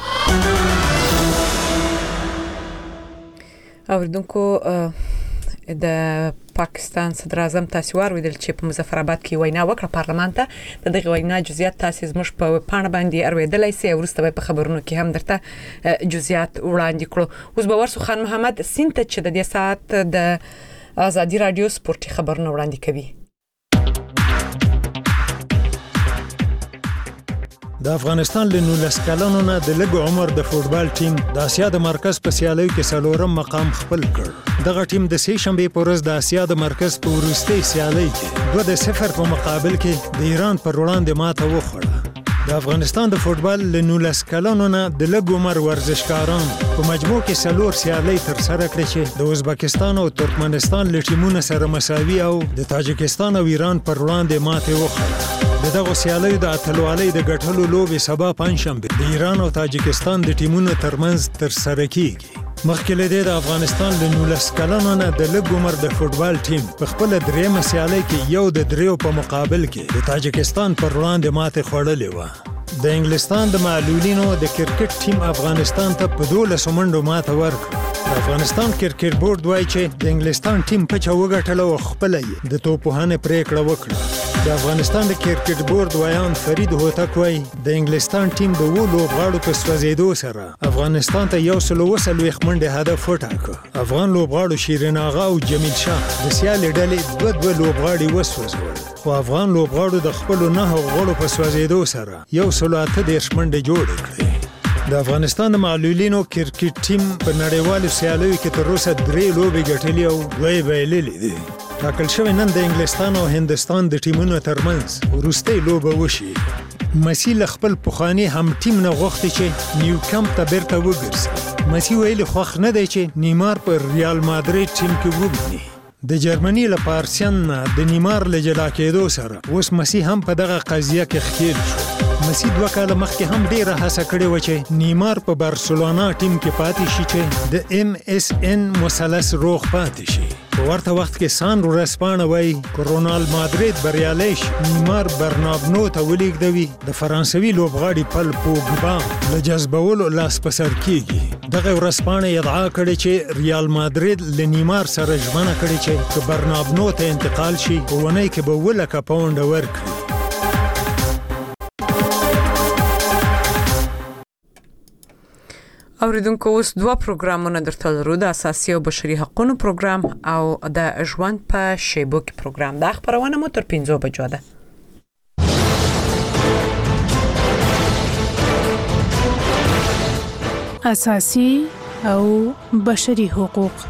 اوریدونکو د پاکستان صدر اعظم تاسو وارویدل چې په مظفر آباد کې وینا وکړه پارلمان ته. د دغه وینا جزئیات تاسو زموږ په پاڼه باندې ارویدلای سي او ورسته په خبرونو کې هم درته جزئیات وړاندې کړو. اوس به ورسو خان محمد سینت چې د دې سات د ازادي رادیو سپورتي خبرونه وړاندې کوي. د افغانستان له نولس کلنو نه د لږ عمر د فوټبال ټیم د اسیا د مرکز په سیالیو کې څلورم مقام خپل کړ. دغه ټیم د سې شنبې په ورځ د اسیا د مرکز په وروستۍ سیالۍ کې دوه د صفر په مقابل کې د ایران پر وړاندې ماته وخوړه. د افغانستان د فوټبال له نولس کلنو نه د لږ عمر ورزشکاران په مجموع کې څلور سیالۍ ترسره کړې چې د ازبکستان او ترکمنستان له ټیمونو سره مساوي او د تاجکستان او ایران پر وړاندې ماتې وخوړه. د دغه سیالیو د اتلوالۍ د ګټلو لوبې سبا پنجشنبه د ایران او تاجکستان د ټیمونو ترمنځ ترسره کیږي. مخکې له دې د افغانستان له نولس کلنو نه د لږ عمر د فوټبال ټیم په خپله درېیمه سیالۍ کې یو د دریو په مقابل کې د تاجکستان پر وړاندې ماتې خوړلې وه. د انګلستان د معلولینو د کرکټ ټیم افغانستان ته په دولسو منډو ماته ورکړه افغانستان کرکټ بورډ وایي چې د انګلستان ټیم پچه وګټله او خپله یې د توپوهانې پریکړه وکړه. د افغانستان د کرکټ بورډ وایان فرید هوتک وایي د انګلستان ټیم د اوو لوبغاړو په سوځېدو سره افغانستان ته یو سل اوه څلوېښت منډې هدف وټاکه. افغان لوبغاړو شیرین آغا او جمیل شاه د سیالې ډلې دوه دوه لوبغاړي وسوځول، خو افغان لوبغاړو د خپلو نهو غړو په سوځېدو سره یو سل اته دېرش منډې جوړې کړې. د افغانستان د معلولینو کرکټ ټیم په نړیوالو سیالیو کې تر اوسه درې لوبې ګټلې او دوه یې بایللې دي. ټاکل شوی نن د انګلستان او هندستان د ټیمونو ترمنځ وروستۍ لوبه وشي. مسی له خپل پخواني هم ټیم نه غوښتي چې نیو کمپ ته بیرته وګرځي. مسی ویلي خوښ نه دی چې نیمار په ریال مادرید ټیم کې وویني. د جرمني له پارسیان نه د نیمار له جلا کېدو سره اوس مسی هم په دغه قضیه کې ښکېل شو. مسی دوه کاله مخکې هم ډیره هڅه کړې وه چې نیمار په بارسلونا ټیم کې پاتې شي چې د ایم اس ان مثلث روغ پاتې شي. په ورته وخت کې سان ورځپاڼه وایي که رونالد مادرید بریالی شي نیمار برنابنو ته ولېږدوي د فرانسوي لوبغاړي پل پوګبا له جذبولو لاس په سر کېږي. دغه ورځپاڼه ادعا کړې چې ریال مادرید له نیمار سره ژمنه کړې چې که برنابنو ته انتقال شي په اونۍ کې به اووه لکه پاونډه ورکړي. اوریدونکو اوس دوه پروګرامونه درته لرو، د اساسي او بشري حقوقو پروګرام او د ژوند په شیبو کې پروګرام. دا خبرونه مو تر پنځو بجو ده. اساسي او بشري حقوق.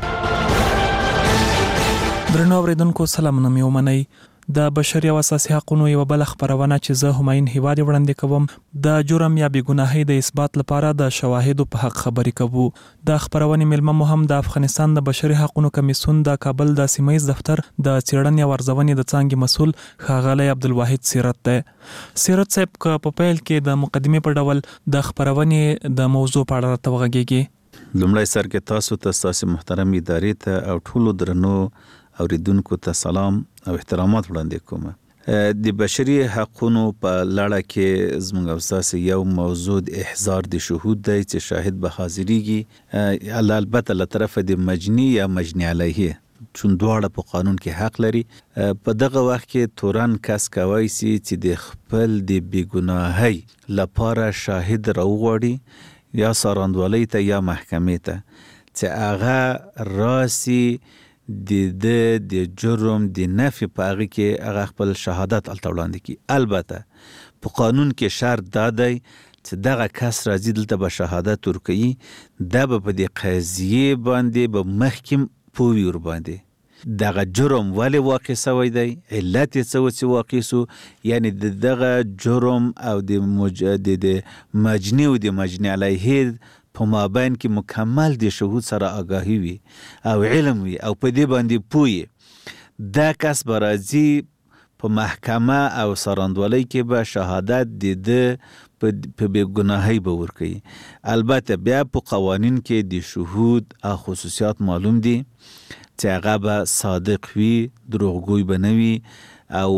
درنو اوریدونکو سلامونه مې ومنئ. د بشري او اساسي حقوقو یو بل خبرونه چې زه هماین هیواد وړاندې کوم د جرم یا بېګناهۍ د اثبات لپاره د شواهدو په حق خبرې کوو. د خبرونې ملمه مو هم د افغانستان د بشري حقوقو کمیسیون د کابل د سیمایي دفتر د څېړنې او ارزونې د څانګې مسؤل ښاغلی عبدالواحد سیرت دی. سیرت صاحب که په پیل کې د مقدمې په ډول د خبرونې د موضوع په اړه راته وغږیږي. لومړی سر کې تاسو ته ستاسو محترم ادارې ته او ټولو درنو اوریدونکو ته سلام او احترامات وړاندې کوم. د بشري حقوقو په لړ کې زموږ اساس یو موضوع د احضار د شهود دی چې شاهد به حاضرېږي، البته له طرفه د مجني یا مجني علیه چون دواړه په قانون کې حق لري. په دغه وخت کې تورن کس کوي چې د خپل د بېګناهۍ لپاره شاهد راوغواړي یا ساراندوالۍ ته یا محکمې ته چې هغه راسي د د د جرم د نفي په هغه کې هغه خپل شهادت الته وړاندې کی. البته په قانون کې شرط دا دی چې دغه کس راځي دلته به شهادت ورکوي، دا به په دې قضیې باندې به مخکې پوه وي ورباندې دغه جرم ولې واقع سوی دی، علت یې څه و چې واقع سو، یعنی د دغه جرم او د مج... د مجني او د مجني علیه په مابین کې مکمل د شهود سره آگاهی وي او علم وي او په دې باندې پوهی. دا کس به راځي په محکمه او سراندوالۍ کې به شهادت د ده په بېګناهۍ به ورکوي. البته بیا په قوانین کې د شهود او خصوصیات معلوم دي چې هغه به صادق وي، دروغګوی به نه وي او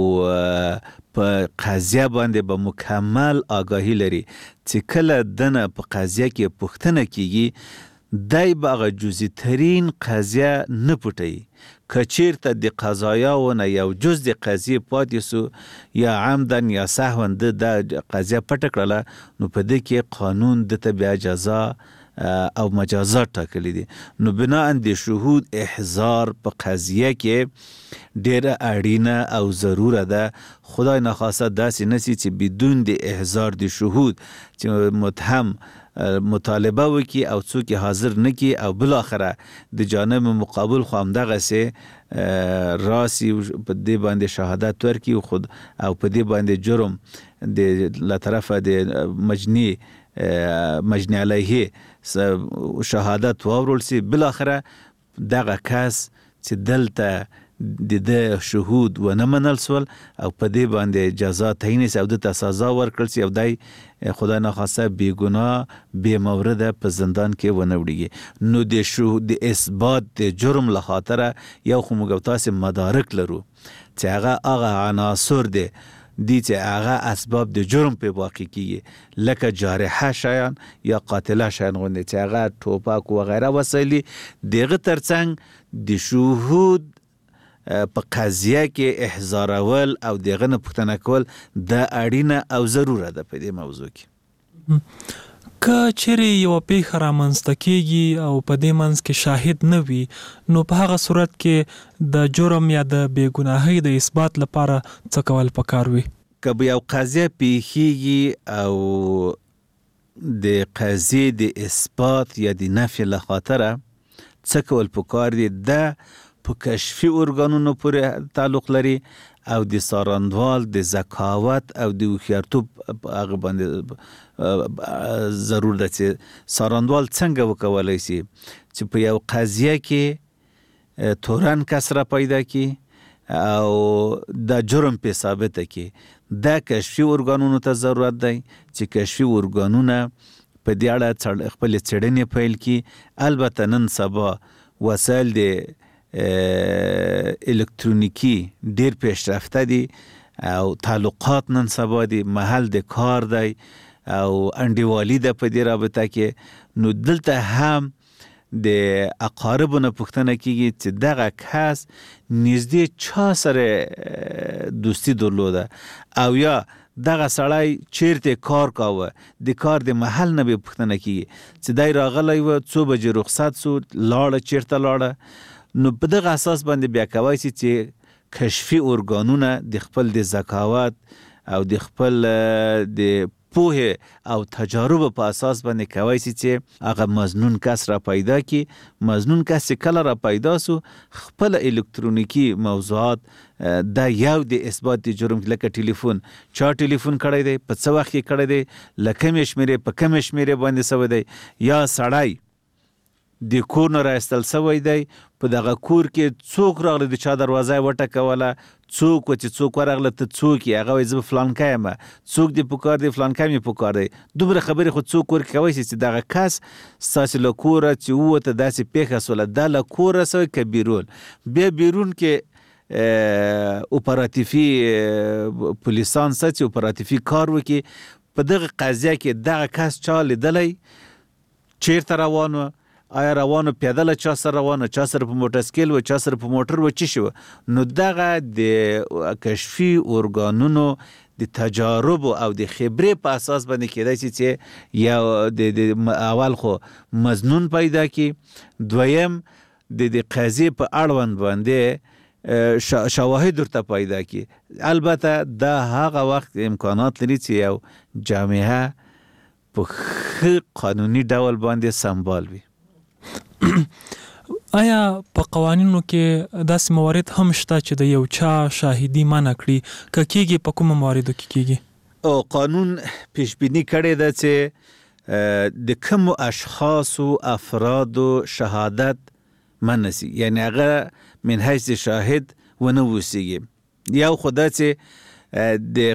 په قضیه باندې به مکمل آگاهی لري چې کله دنه په قضیه کې پوښتنه کیږي دای به هغه جزئی ترین قضیه نه پټوي. که چیرته د قضایاونه یو جز د قضیې پاتې سو یا عمدن یا سهوا د قضیه پټه کړله نو په دې کې قانون دته بیا جزا او مجازات ټاکلي دي. نو بناء د شهود احضار په قضیه کې ډیره اړینه او ضروره ده. خدای نخواسته داسې نسی چې بدون د احضار د شهود چې متهم مطالبه وکي او څوک حاضر نکي او بل اخره د جانب مقابل خو همدغه سي راسي په دې باندې شهادت ورکي خود او په دې باندې جرم د لا طرفه د مجني مجني علیه شهادت واورول سي. بل اخره دغه کس چې دلته د د شهود و نه منل سول او په دې باندې جزا تعیین سي او د سزا ورکړل سي او دای خدای نخواسته بی ګناه بی مورد په زندان کې ونه وړيږي. نو د شهود د اثبات د جرم له خاطر یو خو موږ تاسو مدارک لرو چې هغه هغه عناصر دي دي چې هغه اسباب د جرم په واقع کیږي لکه جارحه شیان یا قاتله شیان غوندي چې هغه ټوپک و غیره وسایلی دغه ترڅنګ د شهود په قضیه کې احضارول او دغه نه پوښتنه کول د اړینه او ضروره ده په دې موضوع کې. که چیرې یو پیښه رامنځته کیږي او په دې منځ کې شاهد نه وي نو په هغه صورت کې د جرم یا د بېګناهۍ د اثبات لپاره څه کول پکار وي؟ که به یو قضیه پیښیږي او د قضیې د اثبات یا د نفي له خاطره څه کول پکار دي د په کشفي ارګانونو پورې تعلق لري او د څارندوال د ذکاوت او د هوښیارتوب هغه باندې ضرور ده چې څارندوال څنګه وکولای شي چې په یو قضیه کې تورن کس را پیدا کی او د جرم په ثابته کی د کشفي ارګانونو ته ضرورت دی چې کشفي ارګانونه په دې اړه خپل څېړنې پیل کی. البته نن سبا وسایل د الکترونیکی ډیر پیشرفته دي او تعلقات نن سبا دي محل د کار دی او انډیوالي د په دې رابطه کې نو دلته هم د اقاربونو پوښتنه کیږي چې دغه کس نږدې چا سره دوستی درلوده او یا دغه سړی چیرته کار کاوه د کار د محل نه به پوښتنه کیږي چې دای راغلی و څو بجې رخصت سو لاړه چیرته لاړه. نو په دغه اساس باندې بیا کوي چې کشفي ارګانونه د خپل د ذکاوت او د خپل د پوهه او تجارب په اساس باندې کوي چې هغه مظنون کس را پیدا کی. مظنون کس کله را پیدا سو خپل الکترونیکی موضوعات د یو د اثبات د جرم لکه ټلیفون چا ټلیفون کړی دی په څه وخت کې کړی دی لکه مشمره په کم مشمره باندې سوی دی یا سړی د کور نه راستل سوی دی په دغه کور کې څوک راغلی د چا دروازه وټکوله څوک چې څوک ورغله ته څوک یې هغه وایي زه فلانکی یم څوک دې پکار دی فلانکی مې پکار دی دومره خبرې خو څوک ورکولی کولی شي چې دغه کس ستاسې له کوره چې ووته داسې پیښه سوله دا له کوره سوی که بیرون بیا بیرون کې اپراتیفي پولیسان سه چې اپراتیفي کار وکړي په دغه قضیه کې دغه کس چا لیدلی چیرته روان و آیا روانو پیدله چا سره روانو چا سره په موټر سکیل و چا سره په موټر و چی شو نو دغه د کشفي ارګانونو د تجارب او د خبرې په اساس باندې کېدای شي چې یو د اول خو مظنون پیدا کی دویم د د قضیې په اړوند باندې شواهد ورته پیدا کی. البته دا هغه وخت امکانات لري چې یو جامعه په ښه قانوني ډول باندې سمبال وي. آیا په قوانینو کې داسې موارد هم شته چې د یو چا شاهدي منع کړي که کېږي په کومو مواردو کې کېږي؟ او قانون پیش بینی کړی ده چې د کومو اشخاصو افرادو شهادت منع سي یعنی هغه من حیث شاهد ونه اوسیږي. یو خو دا چې د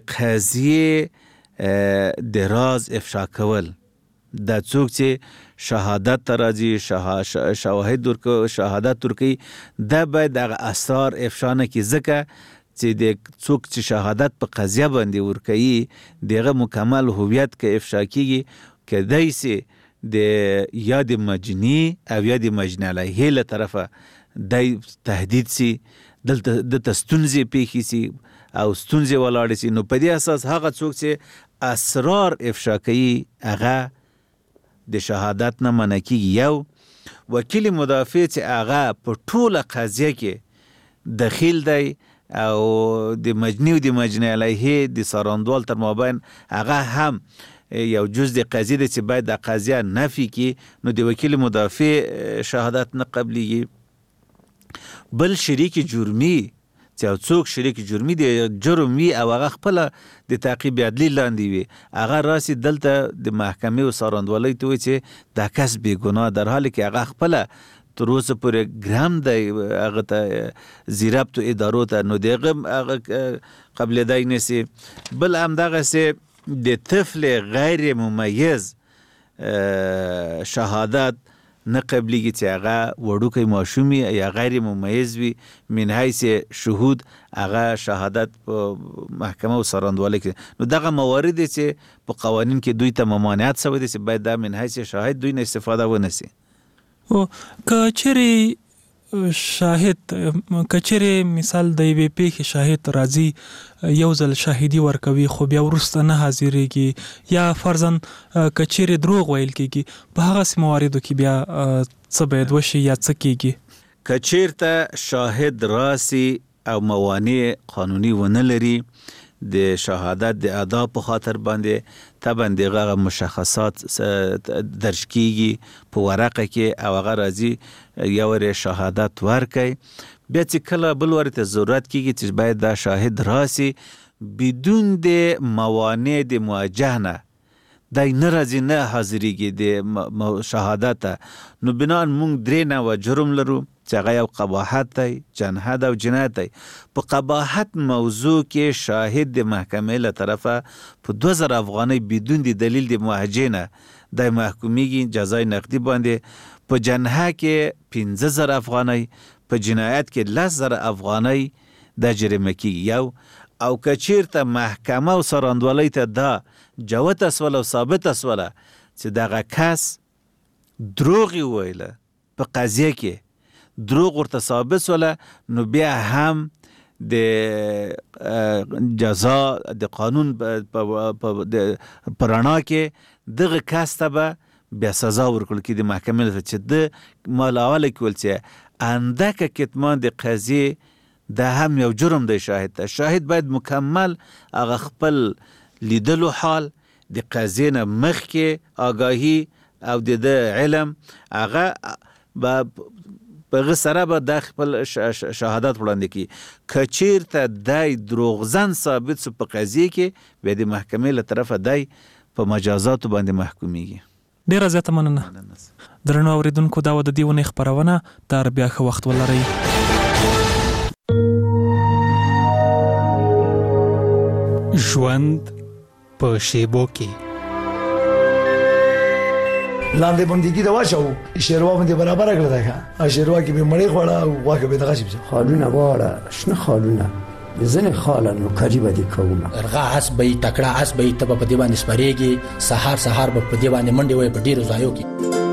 قضیې د راز افشا کول دا څوک چې شهادت ته راځي شواهد ورکو شهادت ورکوي دا باید دغه اسرار افشا نه کړي ځکه چې د څوک چې شهادت په قضیه باندې ورکوي دغه مکمل هویت که افشا کیږي کیدای سي د یا د مجني او یا د مجني علیه له طرفه د تهدید سي دلته د ستونزې پیښې سي او ستونزې ولاړې سي نو په دې اساس هغه څوک چې اسرار افشا کوي هغه د شهادت نه منع کیږي. یو وکیل مدافع چې هغه په ټوله قضیه کې دخیل دی او د مجني او د مجني علیه د څارندوال تر مابین هغه هم یو جز د قضیه دی چې باید د قضیه نفي کړي نو د وکیل مدافع شهادت نه قبلیږي. بل شریک جرمی چې یو څوک شریک جرمی دی جرم وي او هغه خپله د تعقیب عدلي لاندې وي هغه راسي دلته د محکمې او څارندوالۍ ته وایي چې دا کس بېګناه در حالی کې هغه خپله تر اوسه پورې ګرام دی هغه ته زیربطو ادارو ته نو د هغه هغه قبلېدی نسي. بل همدغسې د طفل غیر ممیز شهادت نه قبليږي چې هغه وړوکی ماشومي یا غیر ممیز وي من حیث شهود هغه شهادت په محکمه او سرندوالۍ کې. نو دغه موارد چې په قوانین کې دوی ته ممانعت شوی دی چې باید دا من حیث شاهد دوی نه استفاده ونسی. او کچري شاهد کچره مثال د وی پی کې شاهد راځي یو ځل شاهدی ورکوي خو بیا ورسته نه حاضرېږي یا فرضاً کچره دروغ ویل کېږي په هغه سمواردو کې بیا څه باید وشي یا څه کېږي. کچیرته شاهد راسي او موانع قانوني ونه لري د شهادت د ادا په خاطر باندې طبعا دغه مشخصات درج کیږي په ورقه کې او هغه راځي یو ور شهادت ورکي بیا چې کله بل ورته ضرورت کیږي چې باید دا شاهد راسي بدون د موانع د مواجهه نه دای ناراضي نه حاضرېږي د شهادت. نو بنا موږ درې نه و جرم لرو چې هغه یو قباحت دی، جنحت او جنایت دی. په قباحت موضوع کې شاهد د محکمې له طرفه په دوه زره افغانۍ بدون د دلیل د موجه نه د محکومیږي جزای نقدي باندې. په جنحه کې پنځه زره افغانۍ، په جنایت کې لس زره افغانۍ د جریمه کیږي یو. او کچیرته محکمه او سرندوالۍ ته دا جوت اسول او ثابت اسوله چې دغه کس دروغ ویله په قضیه کې دروغ ورته ثابت سوله، نو بیا هم د جزا د قانون په رڼا کې دغه کس ته به بیا سزا ورکول کې د محکمې له چې د مالاواله کول چې اندکه کتمان د قضیه دا هم یو جرم دی. شاهد ته شاهد باید مکمل هغه خپل لیدلو حال د قضیه نه مخکې آگاهی او د علم هغه به په سره به د خپل شهادت وړاندې کی. کچیرته دای دروغزن ثابت سو په قضیه کې به د محکمې له طرفه دای په مجازات باندې محکومیږي. ډیره زیاته مننه. درنو اوریدونکو دا و د دیونه خبرونه تر بیا ښه وخت ولرئ. ژوند په شیبو کې لاندې باندې دا واچو شیروا باندې برابر کړل دا ښه شیروا کې به مړی خوړه او واګه به دغه شي خالونه واړه شنه خالونه ځنه خالانو قریبه دي کومه ارغا اس به تکړه اس به تب په دی باندې سپریږي سحر سحر په دی باندې منډي وي په ډیرو ځایو کې.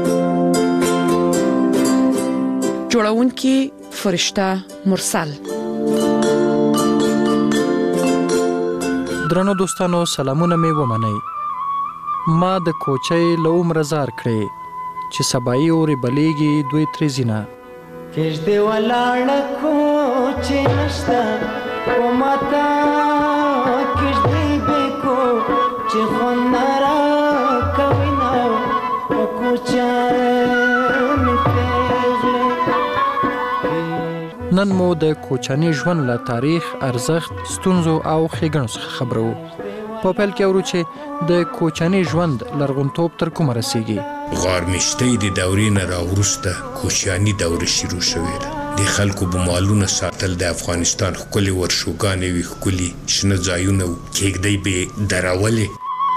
جوړونکي فرشته مرسل. درنو دوستانو سلامونه مې ومنئ. ما د کوچۍ له عمره زار کړې چې سبایي اورې بلیږي دوی ترې ځینه کږدې ولاړه کوچې نشته خو ماته کږدې بېکو چې خوند نه راکوي نه په کوچیان مې پېغلې. نن مو د کوچني ژوند له تاریخ، ارزښت، ستونزو او ښېګڼو څخه خبرو. په پیل کې اورو چې د کوچني ژوند لرغونتوب تر کومه رسیږي. غارمشتۍ د دورې نه راوروسته کوچیاني دوره شروع شوې ده. د خلکو به مالونه ساتل، د افغانستان ښکلې ورشوګانې وي، ښکلي شنه ځایونه وو، کېږدۍ به یې درولې.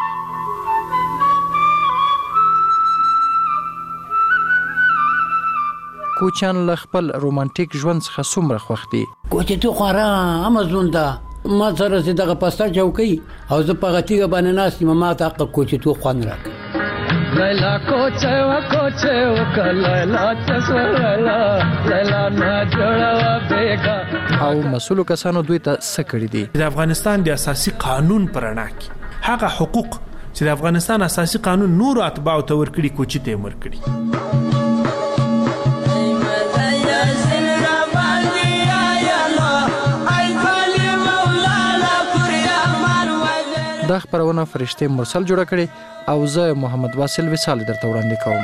کوچیان له خپل رومانټیک ژوند څخه څومره خوښ دي؟ کوچېتو خو ارامه ژوند ده. ما سره چې دغه پسته چوکۍ او زه په هغه تیږه باندې ناست یم، ما ته هغه کوچېتو خوند راکوي. لیلا کوچه و کوچه وکړه لیلا چسوه لیلا لیلا نه جوړوه بېګا. او مسؤلو کسانو دوی ته څه کړي دي؟ د افغانستان د اساسي قانون پر رڼا کې هغه حقوق چې د افغانستان اساسي قانون نورو اتباعو ته ورکړي کوچي ته یې ورکړي. دا خبرونه فرشته مرسل جوړه کړي او زه محمد واصل وصال درته وړاندې کوم.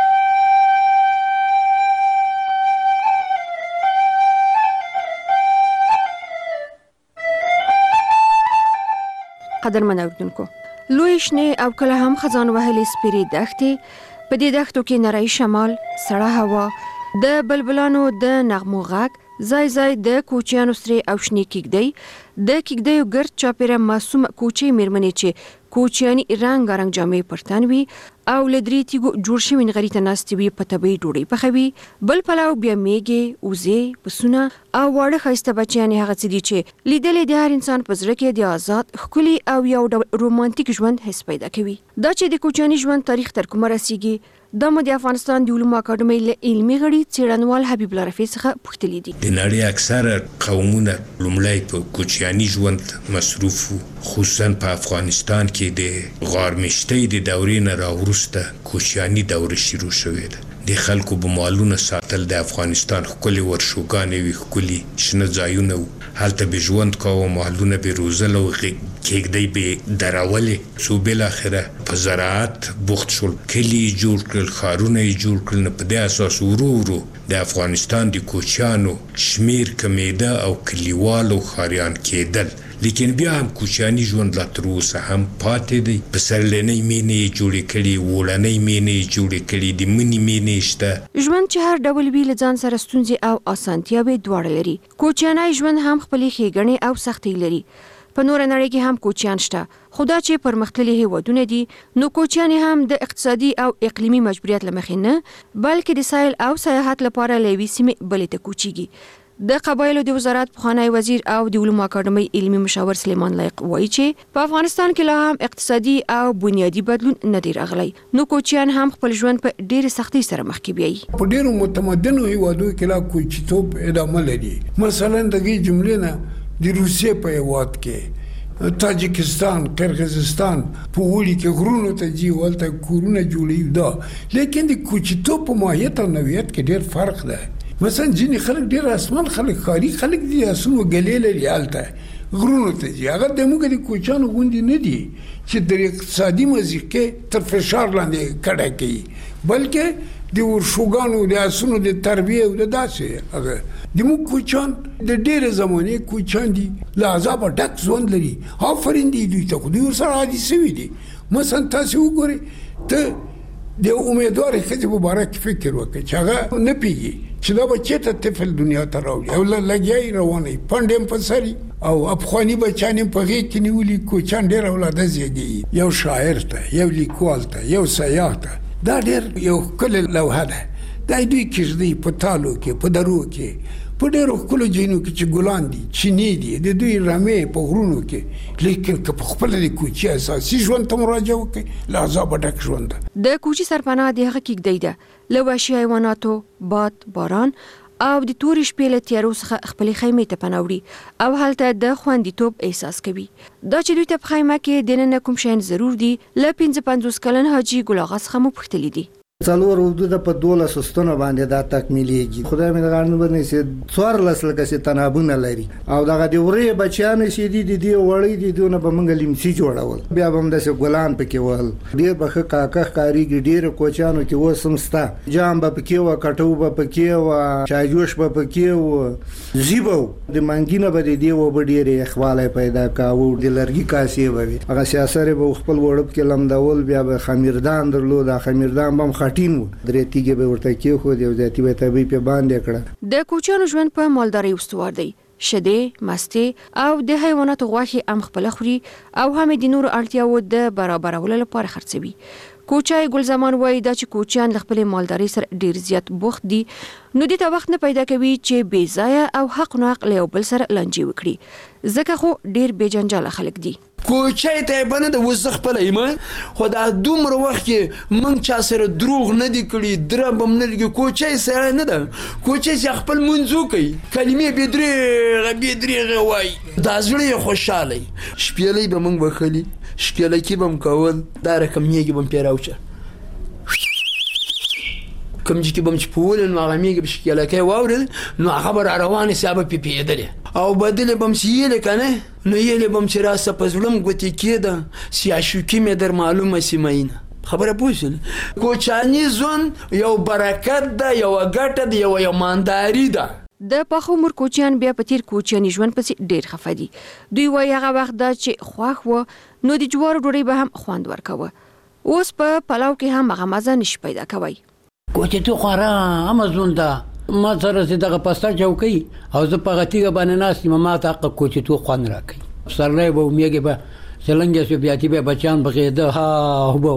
قدرمن اوریدونکو، لوی شنه او کله هم خزان وهلې سپیرې دښتې، په دې دښتو کې نری شمال، سړه هوا، د بلبلانو د نغمو غږ، ځای ځای د کوچیانو سره او شنې کېږدۍ، د کېږدیو ګرد چاپیره معصوم کوچي میرمنې چې کوچیاني رنګ رنګ جامې پرتن وي او لدري تیګو جوړ شوی نغری ته ناستې وي په طبي ډوډۍ پخوي بل پلاو بیا میګي اوزه پسونه او واړه خسته بچیان هغه څه دي چې لیدلې د هر انسان په زړه کې د آزاد خولي او یو رومانټیک ژوند حس پیدا کوي دا چې د کوچني ژوند تاریخ تر کومه رسیږي د مو د افغانستان د علومو اکاډمۍ له علمي غړي څېړنوال حبیب الله رفیع څخه پوښتنې دي د نړۍ اکثره قومونه لومړی په کوچني ژوند مصروف خصوصا په افغانستان کې د غارمشتۍ د دورې نه راوروسته کوچني دوره شروع شوې ده د خلکو په مالونو ساتل د افغانستان خولي ورشوګانې وی خولي شنه ځایونه هلته به ژوند کوو مالونه به روزل او کېږدی به دراولې څو بل اخره په زراعت بوخت شول کلی جوړ کړل خارونه جوړ کړل په دې اساس ورو ورو د افغانستان د کوچیانو شمیر کمیده او کلیوالو خاریان کېدل لیکن بیا هم کوچانی ژوند لا تر اوسه هم پاتې دی په سرلنۍ مینې جوړې کړي وړنۍ مینې جوړې کړي د منی مینې شته ژوند چې هر ډول وی له ځان سره ستونزې او اسانتیاوې دواړه لري کوچنی ژوند هم خپلې ښېګڼې او سختۍ لري په نور نړۍ کې هم کوچیان شته خدا چې پرمختللي هیوادونه دي نو کوچیان هم د اقتصادي او اقلیمي مجبوریت لمخې نه بلکې د سایل او سیاحت لپاره لوي سیمې بلې ته کوچیږي د قبایلو د وزارت پخوانی وزیر او د علومو اکاډمۍ علمي مشاور سلیمان لایق وایي چې په افغانستان کې لا هم اقتصادي او بنیادی بدلون نه دی راغلی نو کوچیان هم خپل ژوند په ډېر سختۍ سره مخ کې بیایي په ډېرو متمدنو هیوادو کې لا کوچیتوب ادامه لري مثلا دغه جملې نه د روسیې په هیواد کې تاجکستان قرغیزستان په وړي کې غرونو ته جی ولته کورونه جوړي دا لیکن د کوچیتوب په ماهیت او نوعیت کې ډېر فرق ده مثلا ځینې خلک ډېر اسمان خلک ښاري خلک دي اسونو ګلې لري هلته غرونو ته ځي هغه د موږ د کوچیانو غوندې نه دي چې د اقتصادي مضیقې تر فشار لاندې کډه کوي بلکې د ورشوګانو د اسونو د تربیې او د داسې هغه د موږ کوچیان د ډېرې زمانې کوچیان دي له عذابه ډک ژوند لري آفرین دي دوی ته خو دوی ورسره عادي سوي دي مثلا تاسې وګورئ ته د امیدوارې ښځې په باره کې فکر وکړئ چې هغه نه پوهېږي چې دا به چېرته طفل دنیا ته راوړي او لګیا یې روانوي پنډ یې په سر او افغاني بچیان یې په غېږ کې نیولي کوچیان ډېر اولاده زېږي یو شاعر ته یو لیکوال ته یو سیاح ته دا ډېر یو ښکلې لوحه ده دا دوی کښدي په تالو کې په درو کې په ډېرو ښکلو ځایونو کې چې ګلان دي چینې دي د دوی رمې په غرونو کې لیکن که په خپله د کوچي اساسي ژوند ته مراجعه وکړئ له عذابه ډک ژوند ده د کوچي سرپناه د هغه کېږدۍ ده له وحشي حیواناتو باد باران او د تورې شپې له تیارو څخه خپلې خیمې ته پناه وړي او هلته د خوندیتوب احساس کوي دا چې دوی ته په خیمه کې دننه کوم شیان ضرور دي له پنځه پنځوس کلن حاجي ګل اغا څخه مو پوښتلي دي څلور حدود په دولس ستونه باندې دا تکمیلېږي خدای مې غاړه باندې چې څوار لسل کسي تنابونه لري او دغه د ورې بچیان چې دي د دې وړي دي دونه به منګ لیمسي جوړول بیا به هم داسې ګلان پکې ول ډېر به ښه کاکه ښکارېږي ډېر کوچیانو کې اوس هم سته جام به پکې وه کټو به پکې وه چایجوش به پکې وه زیبه د منګي نه به د دې اوبه ډېرې یخوالی پیدا کاوه د لرګي کاسې به وي هغه سیاسرې به خپل وړب کې لمدول بیا به خمیردان درلود خمیردان به هم خټین و درې تیږې به ورته کېښود یو ذاتي به طبیعي پې باندې کړه د کوچیانو ژوند په مالدارۍ استوار دی شیدې مستې او د حیواناتو غوښې هم خپله خوري او هم د نورو اړتیاوو د برابرولو لپاره خرڅوي کوچای ګل زمان وایي دا چې کوچیان له خپلې مالدارۍ سره ډېر زیات بوخت دي نو دې ته وخت نه پیدا کوي چې بې ځایه او حق ناحق له یو بل سره لانجې وکړي ځکه خو ډېر بې جنجاله خلک دي کوچای ته بنه د وسه خپل ایمان خو دا دومره وخت کې من چا سره دروغ نه دی کړی درم بم نه لګي کوچای سره نه ده کوچای چې خپل منځو کوي کلمې به درې به درې وای دا زړه خوشاله شپېلې به مونږ وخلی شپېلې کې بم کول دا رقم یې بم پیراوچه کوم چې بم چې پول نو هغه میګ بشکله کې واورل نو خبر روانه سبب پی پیدلې او بدل بم سیله کنه نو یې بم چې راسه پزړم غوتی کېده سیاشو کې مې در معلومه سیمینه خبره پوښل کوچانی زون یو برکت ده یو ګټه ده یو یو مانداری ده د پخو مر کوچیان بیا په تیر کوچیانی ژوند پسې ډېر خفه دي دوی وایي هغه وخت دا چې خواښ و نو د جوارو ډوډۍ به هم خوند ورکوه اوس په پلاو کې هم هغه مزه نشي پیدا کوی کوچې تو خورا امازون دا ما سره چې دغه پستا چوکۍ او زه په غتیګه باندې ناست یم ما ته حق کوچې تو خوند راکوي سرلی به میږي به چلنګې شو بیا چې به بچیان بغېده ها هو به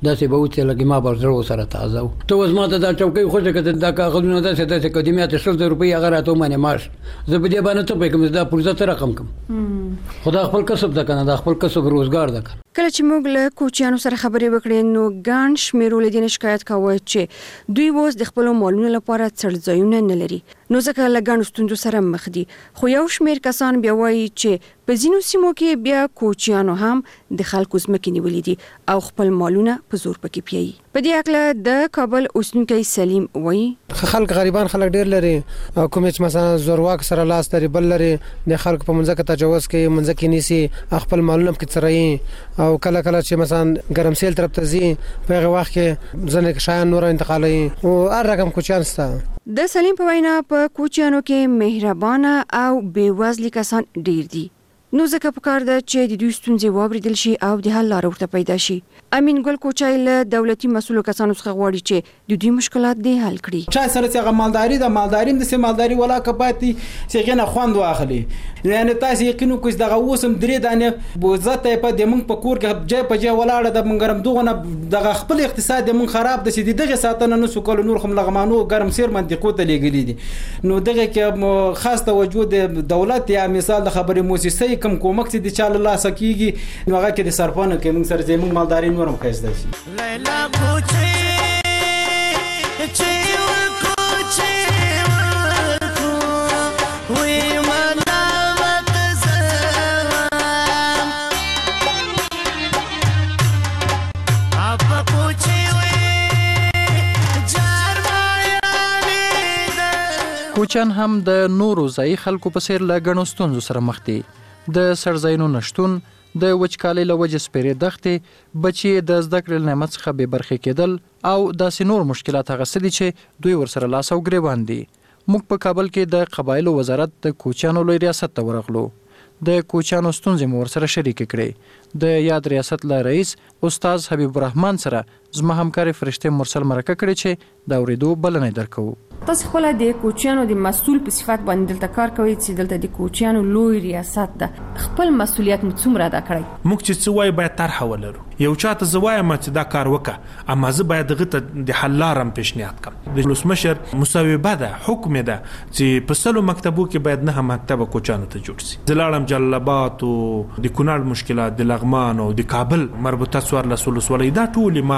داسې به وڅې لګي ما به زړه سره تازه و ته اوس ما ته دا چوکۍ خوښه کړه دا کاغذونه داسې داسې قدیمیات شل زره روپۍ هغه راته ومنې معاش زه په دې باندې څه پوه کوم دا پرزه څه رقم کوم خو دا خپل کسب ده که نه دا خپل کسب روزګار ده که کله چې موږ له کوچیانو سره خبرې وکړې نو ګڼ شمېر والدین شکایت کاوه چې دوی اوس د خپلو مالونو لپاره څړځایونه نه لري نو ځکه له ګڼو ستونزو سره مخ دي خو یو شمېر کسان بیا وایي چې په ځینو سیمو کې بیا کوچیانو هم د خلکو ځمکې نیولې دي او خپل مالونه په زور پکې پیایي په دې هکله د کابل اوسېدونکی سلیم وایي خلک غریبان خلک ډېر لري او کوم چې مثلا زورواک سره لاس لري بل لري د خلکو په منځ کې تجاوز کوي منځ کې نیسي خپل مالونه پکې څرایي او کله کله چې مثلا ګرمسیل طرف ته ځي په هغه وخت کې ځنې شیان نور انتقالوي او هر رقم کوچیان ستا د سلیم په وینا په کوچیانو کې مهربانه او بېوزلي کسان ډېر دي نو ځکه پکار ده چې د دوی ستونزې واورېدل شي او د حل لاره ورته پیدا شي امین ګل کوچای له دولتي مسؤلو کسانو څخه غواړي چې د دوی مشکلات دې حل کړي چا سره چې هغه مالداري د مالداري د سه مالداري ولا کپاتي چې غنه خوند واخلي یعنی تاسو یقینو کوم دغه وسم درې دانه بوزته په د مونږ په کور کې جای په جای ولاړه د مونږ ګرم دغه دغه خپل اقتصاد مونږ خراب د سې دغه ساتنه نو سکول نور خم لغمانو ګرم سیر منطقو ته لګلې دي نو دغه کې خاص توجه د دولت یا مثال د خبري موسسې کوم کومک چې د چاله لاس کیږي نو هغه کې د سرپانه کې موږ سره زموږ مالداري نورم خېسته شي لیلا کوچه کوچیان هم د نورو ځایي خلکو په څیر له ګڼو ستونزو سره مخ دي د سرځایونو نشتون د وچکالۍ له وجې سپېرې دښتې بچي د زده کړې له نعمت څخه بې برخې کېدل او داسې نور مشکلات هغه څه دي چې دوی ورسره لاس او ګرېوان دي موږ په کابل کې د قبایلو وزارت د کوچیانو لوی ریاست ته ورغلو د کوچیانو ستونزې مو ورسره شریکې کړې د یاد ریاست له رئیس استاد حبیب الرحمن سره زما همکارې فرشته مرسل مرکه کړې چې د اورېدو بلنه درکوو تاسو خپل د کوچیانو د مسؤل په صفت باندې دلته کار کوي چې دلته د کوچیانو لوی ریاست ده خپل مسؤلیت مو څومره ادا کړی موږ چې څه وای باید طرح ولرو یو چاته زوایم چې دا کار وکړه اما زه باید دغه ته د حل لارم پیشنهاد کړم د ولسمشر مصوبه ده حکم ده چې په سلو مکتبو کې باید نه مکتب کوچیانو ته جوړ شي زلاړم جلال آباد او د کونړ مشکلات د لغمان او د کابل مربوطه څوار لسول سولې دا ټول ما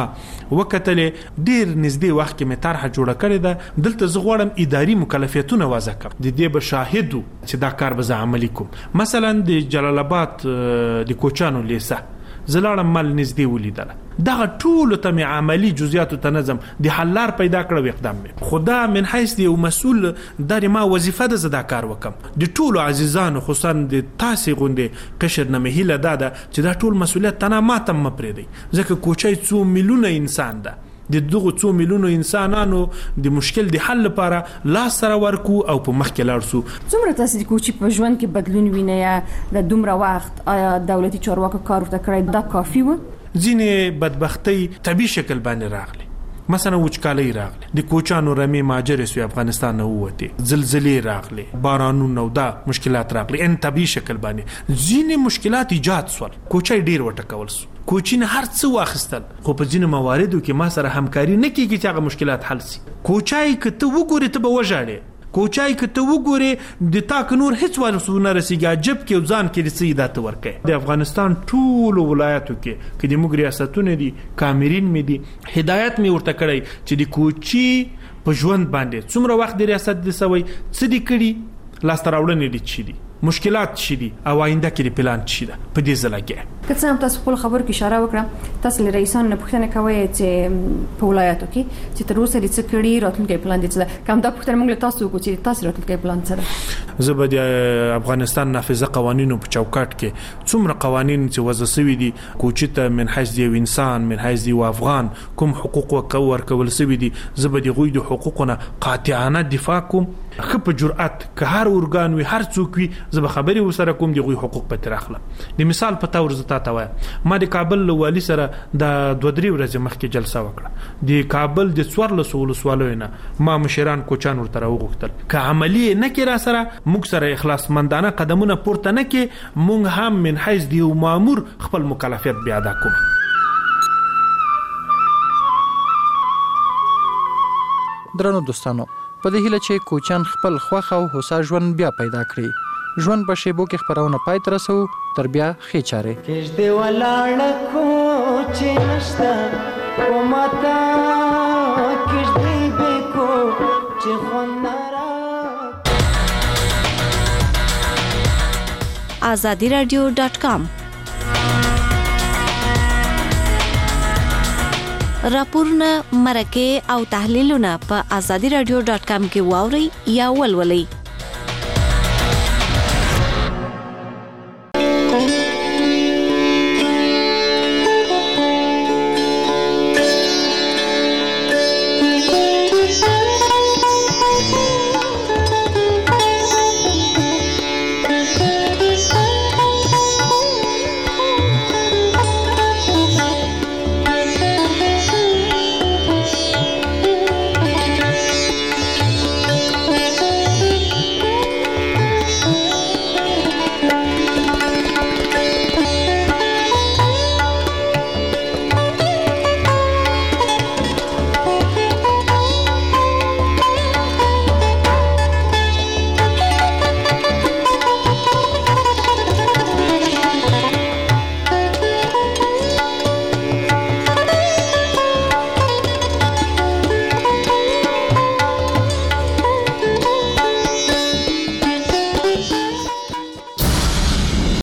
وکټلې ډیر نږدې وخت کې مې طرح جوړه کړې ده دلته زه غواړم اداري مکلفیتونه وضع کړم د دې به شاهدو چې دا کار به زه عملي کوم مثلا د جلال آباد د کوچانو لیسه زلاړم مال نږدې ولیدله دغه ټول ته مې عملی جزئیاتو ته نظم د حل لار پیدا کړو اقدام مې خدا من حیث دی یو مسؤل د ما وظیفه ده زدا کار وکم د ټول عزیزانو خصوصا د تاسې غونډې قشر نه مهله ده چې دا ټول مسؤلیت تنه ماتم مپرې دی ځکه کوچای څو میلیونه انسان ده د دغه څو میلیونو انسانانو د مشکل د حل لپاره لاس سره ورکو او په مخ کې لاړ شو څومره تاسو د کوچي په ژوند کې بدلون وینئ یا د دومره وخت آیا دولتي چارواکو کار ورته کړی دا کافي و ځینې بدبختی طبي شکل باندې راغلي مثلا وچکالۍ راغله د کوچانو رمي ماجر سو افغانستان نه وته زلزلې راغله بارانونه او دا مشکلات راغله ان طبي شکل باندې ځینې مشکلات ایجاد سول کوچای ډیر وټکول سو کوچین هر څه واخستل خو په ځینې مواردو کې ما سره همکاري نه کیږي چې هغه مشکلات حل شي کوچای کته وګوري ته به وژاړي کوچای کته وګوري د تاک نور هیڅ ورسونه رسیږي جب کې ځان کې رسیدات ورکه د افغانستان ټول ولایتو کې کې د موږ ریاستونه دي کامرین مې دي هدایت مې ورته کړی چې د کوچي په ژوند باندې څومره وخت د ریاست د سوي څه دي کړي لاس تراوړنې دي چي دي مشکلات شي دي او آینده کې پلان شي ده په دې ځلګه که څه هم تاسو خپل خبر کې اشاره وکړه تاسو له رئیسان نه پوښتنه کوئ چې په ولایتو کې چې تر اوسه لڅ کړي راتلونکي پلان دي چې کوم دا پوښتنه موږ له تاسو وکړو چې تاسو راتلونکي پلان سره زه به د افغانستان نافذه قوانینو په چوکاټ کې څومره قوانین چې وضع شوي دي کوچته من حیث دی انسان من حیث دی افغان کوم حقوق ورکول کول شوي دي زه به د غوی د حقوقونه قاطعانه دفاع کوم خپ جرأت که هر ارګان وي هر څوک وي زه خبري وسره کوم دی غوی حقوق په ترخله د مثال په تور زتا تا وای ما د کابل والی سره د دوه درې ورځې مخکې جلسه وکړه د کابل د څوار لسول سوالونه ما مشران کوچان ورته وغوښتل که عملی نه کړه سره موږ سره اخلاص مندانه قدمونه پورته نه کې موږ هم من حیث دی مامور خپل مکلفیت بیا ادا کوو درنو دوستانو په دې هیله چې کوچیان خپل خوښ او هوسا ژوند بیا پیدا کړي. ژوند په شیبو کې خبرونه پای ته رسو، تر بیا ښې چارې. کېږدې ولاړه کوچې نشته کومتا کېږدې بې کو چې خوند نه را. آزادی رادیو ډاټ کام راپورونه، مرکې او تحلیلونه په آزادی رادیو ډاټ کام کې واورئ یا ولولئ.